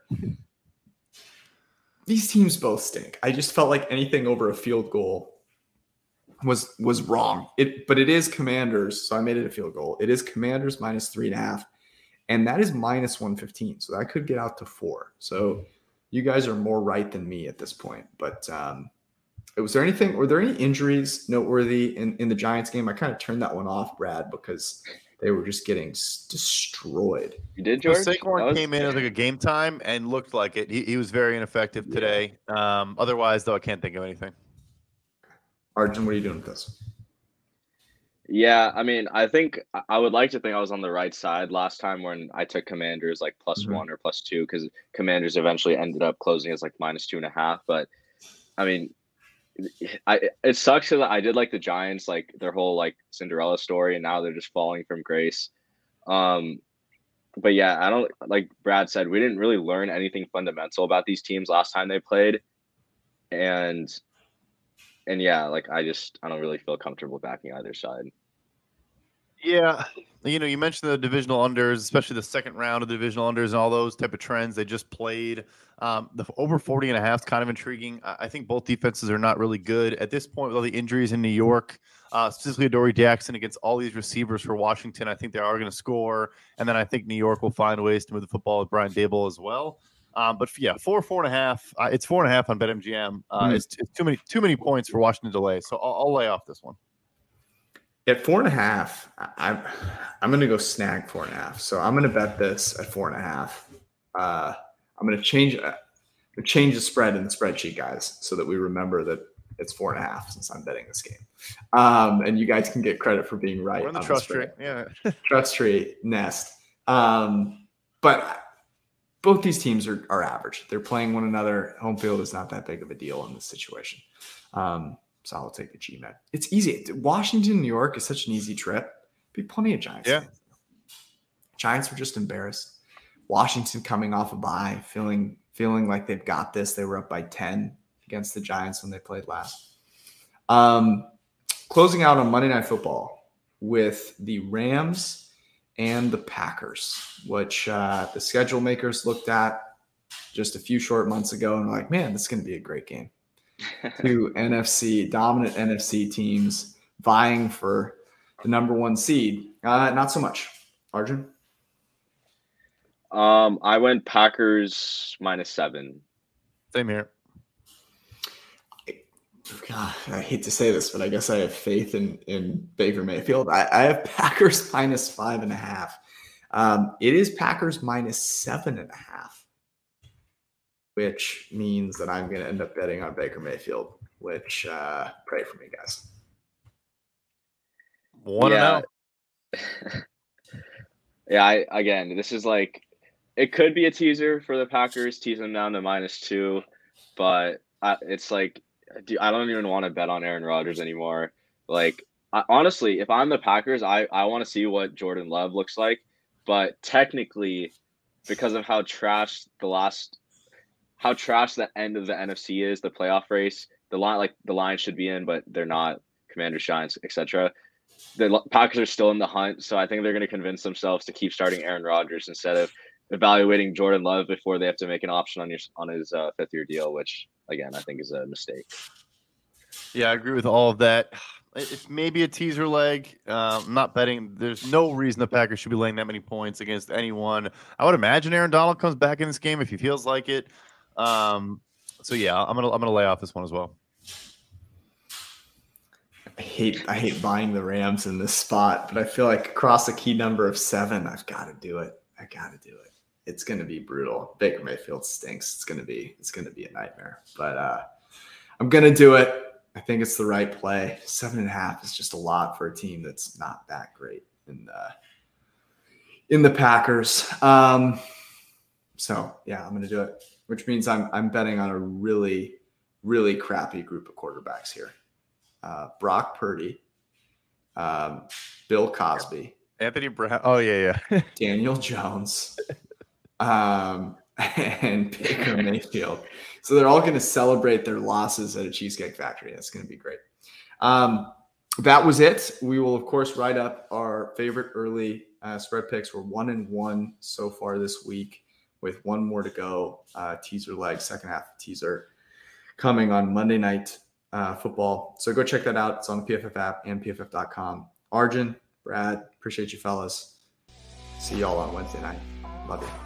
These teams both stink. I just felt like anything over a field goal was wrong. But it is Commanders, so I made it a field goal. It is Commanders minus 3.5, and that is minus 115. So that could get out to 4. So you guys are more right than me at this point. But were there any injuries noteworthy in the Giants game? I kind of turned that one off, Brad, because they were just getting destroyed.
You did, George?
Saquon came in as a game time and looked like it. He was very ineffective today. Otherwise, though, I can't think of anything.
Arjun, what are you doing with this?
Yeah, I think I would like to think I was on the right side last time when I took Commanders plus 1 or plus 2, because Commanders eventually ended up closing as minus 2.5. But it sucks because I did like the Giants, their whole Cinderella story, and now they're just falling from grace. But yeah, I don't, like Brad said, we didn't really learn anything fundamental about these teams last time they played, and yeah, I don't really feel comfortable backing either side.
Yeah, You mentioned the divisional unders, especially the second round of the divisional unders and all those type of trends they just played. The over 40.5 is kind of intriguing. I think both defenses are not really good at this point with all the injuries in New York, specifically Adoree Jackson against all these receivers for Washington. I think they are going to score, and then I think New York will find ways to move the football with Brian Daboll as well. But yeah, 4.5. It's 4.5 on BetMGM. It's too many points for Washington to lay, so I'll lay off this one.
At 4.5, I'm going to go snag 4.5. So I'm going to bet this at 4.5. I'm going to change the spread in the spreadsheet, guys, so that we remember that it's 4.5 since I'm betting this game. And you guys can get credit for being right.
We're in the trust tree. Yeah.
Trust tree nest. But both these teams are average. They're playing one another. Home field is not that big of a deal in this situation. So I'll take the GMAT. It's easy. Washington, New York is such an easy trip. Be plenty of Giants.
Yeah.
Fans. Giants were just embarrassed. Washington coming off a bye, feeling like they've got this. They were up by 10 against the Giants when they played last. Closing out on Monday Night Football with the Rams and the Packers, which the schedule makers looked at just a few short months ago and were like, man, this is going to be a great game. Two dominant NFC teams vying for the number one seed. Not so much. Arjun?
I went Packers -7.
Same here.
God, I hate to say this, but I guess I have faith in Baker Mayfield. I have Packers -5.5. It is Packers -7.5. Which means that I'm going to end up betting on Baker Mayfield, which pray for me, guys.
1-0.
Yeah, again, this is like, it could be a teaser for the Packers, tease them down to -2, but it's like, I don't even want to bet on Aaron Rodgers anymore. Like, honestly, if I'm the Packers, I want to see what Jordan Love looks like, but technically, because of how trash the end of the NFC is, the playoff race, the line should be in, but they're not. Commanders, Giants, etc. The Packers are still in the hunt, so I think they're going to convince themselves to keep starting Aaron Rodgers instead of evaluating Jordan Love before they have to make an option on his fifth-year deal, which again I think is a mistake.
Yeah, I agree with all of that. It's maybe a teaser leg. I'm not betting. There's no reason the Packers should be laying that many points against anyone. I would imagine Aaron Donald comes back in this game if he feels like it. So yeah, I'm gonna lay off this one as well.
I hate buying the Rams in this spot, but I feel like across a key number of 7, I've got to do it. It's going to be brutal. Baker Mayfield stinks. It's going to be a nightmare, but I'm going to do it. I think it's the right play. 7.5 is just a lot for a team that's not that great in the Packers. So yeah, I'm going to do it, which means I'm betting on a really, really crappy group of quarterbacks here. Brock Purdy, Bill Cosby,
Anthony Brown. Oh yeah.
Daniel Jones, and Baker Mayfield. So they're all going to celebrate their losses at a Cheesecake Factory. That's going to be great. That was it. We will, of course, write up our favorite early spread picks. We're 1-1 so far this week with one more to go. Teaser leg, second half teaser coming on Monday Night Football. So go check that out. It's on the PFF app and PFF.com. Arjun, Brad, appreciate you fellas. See y'all on Wednesday night. Love you.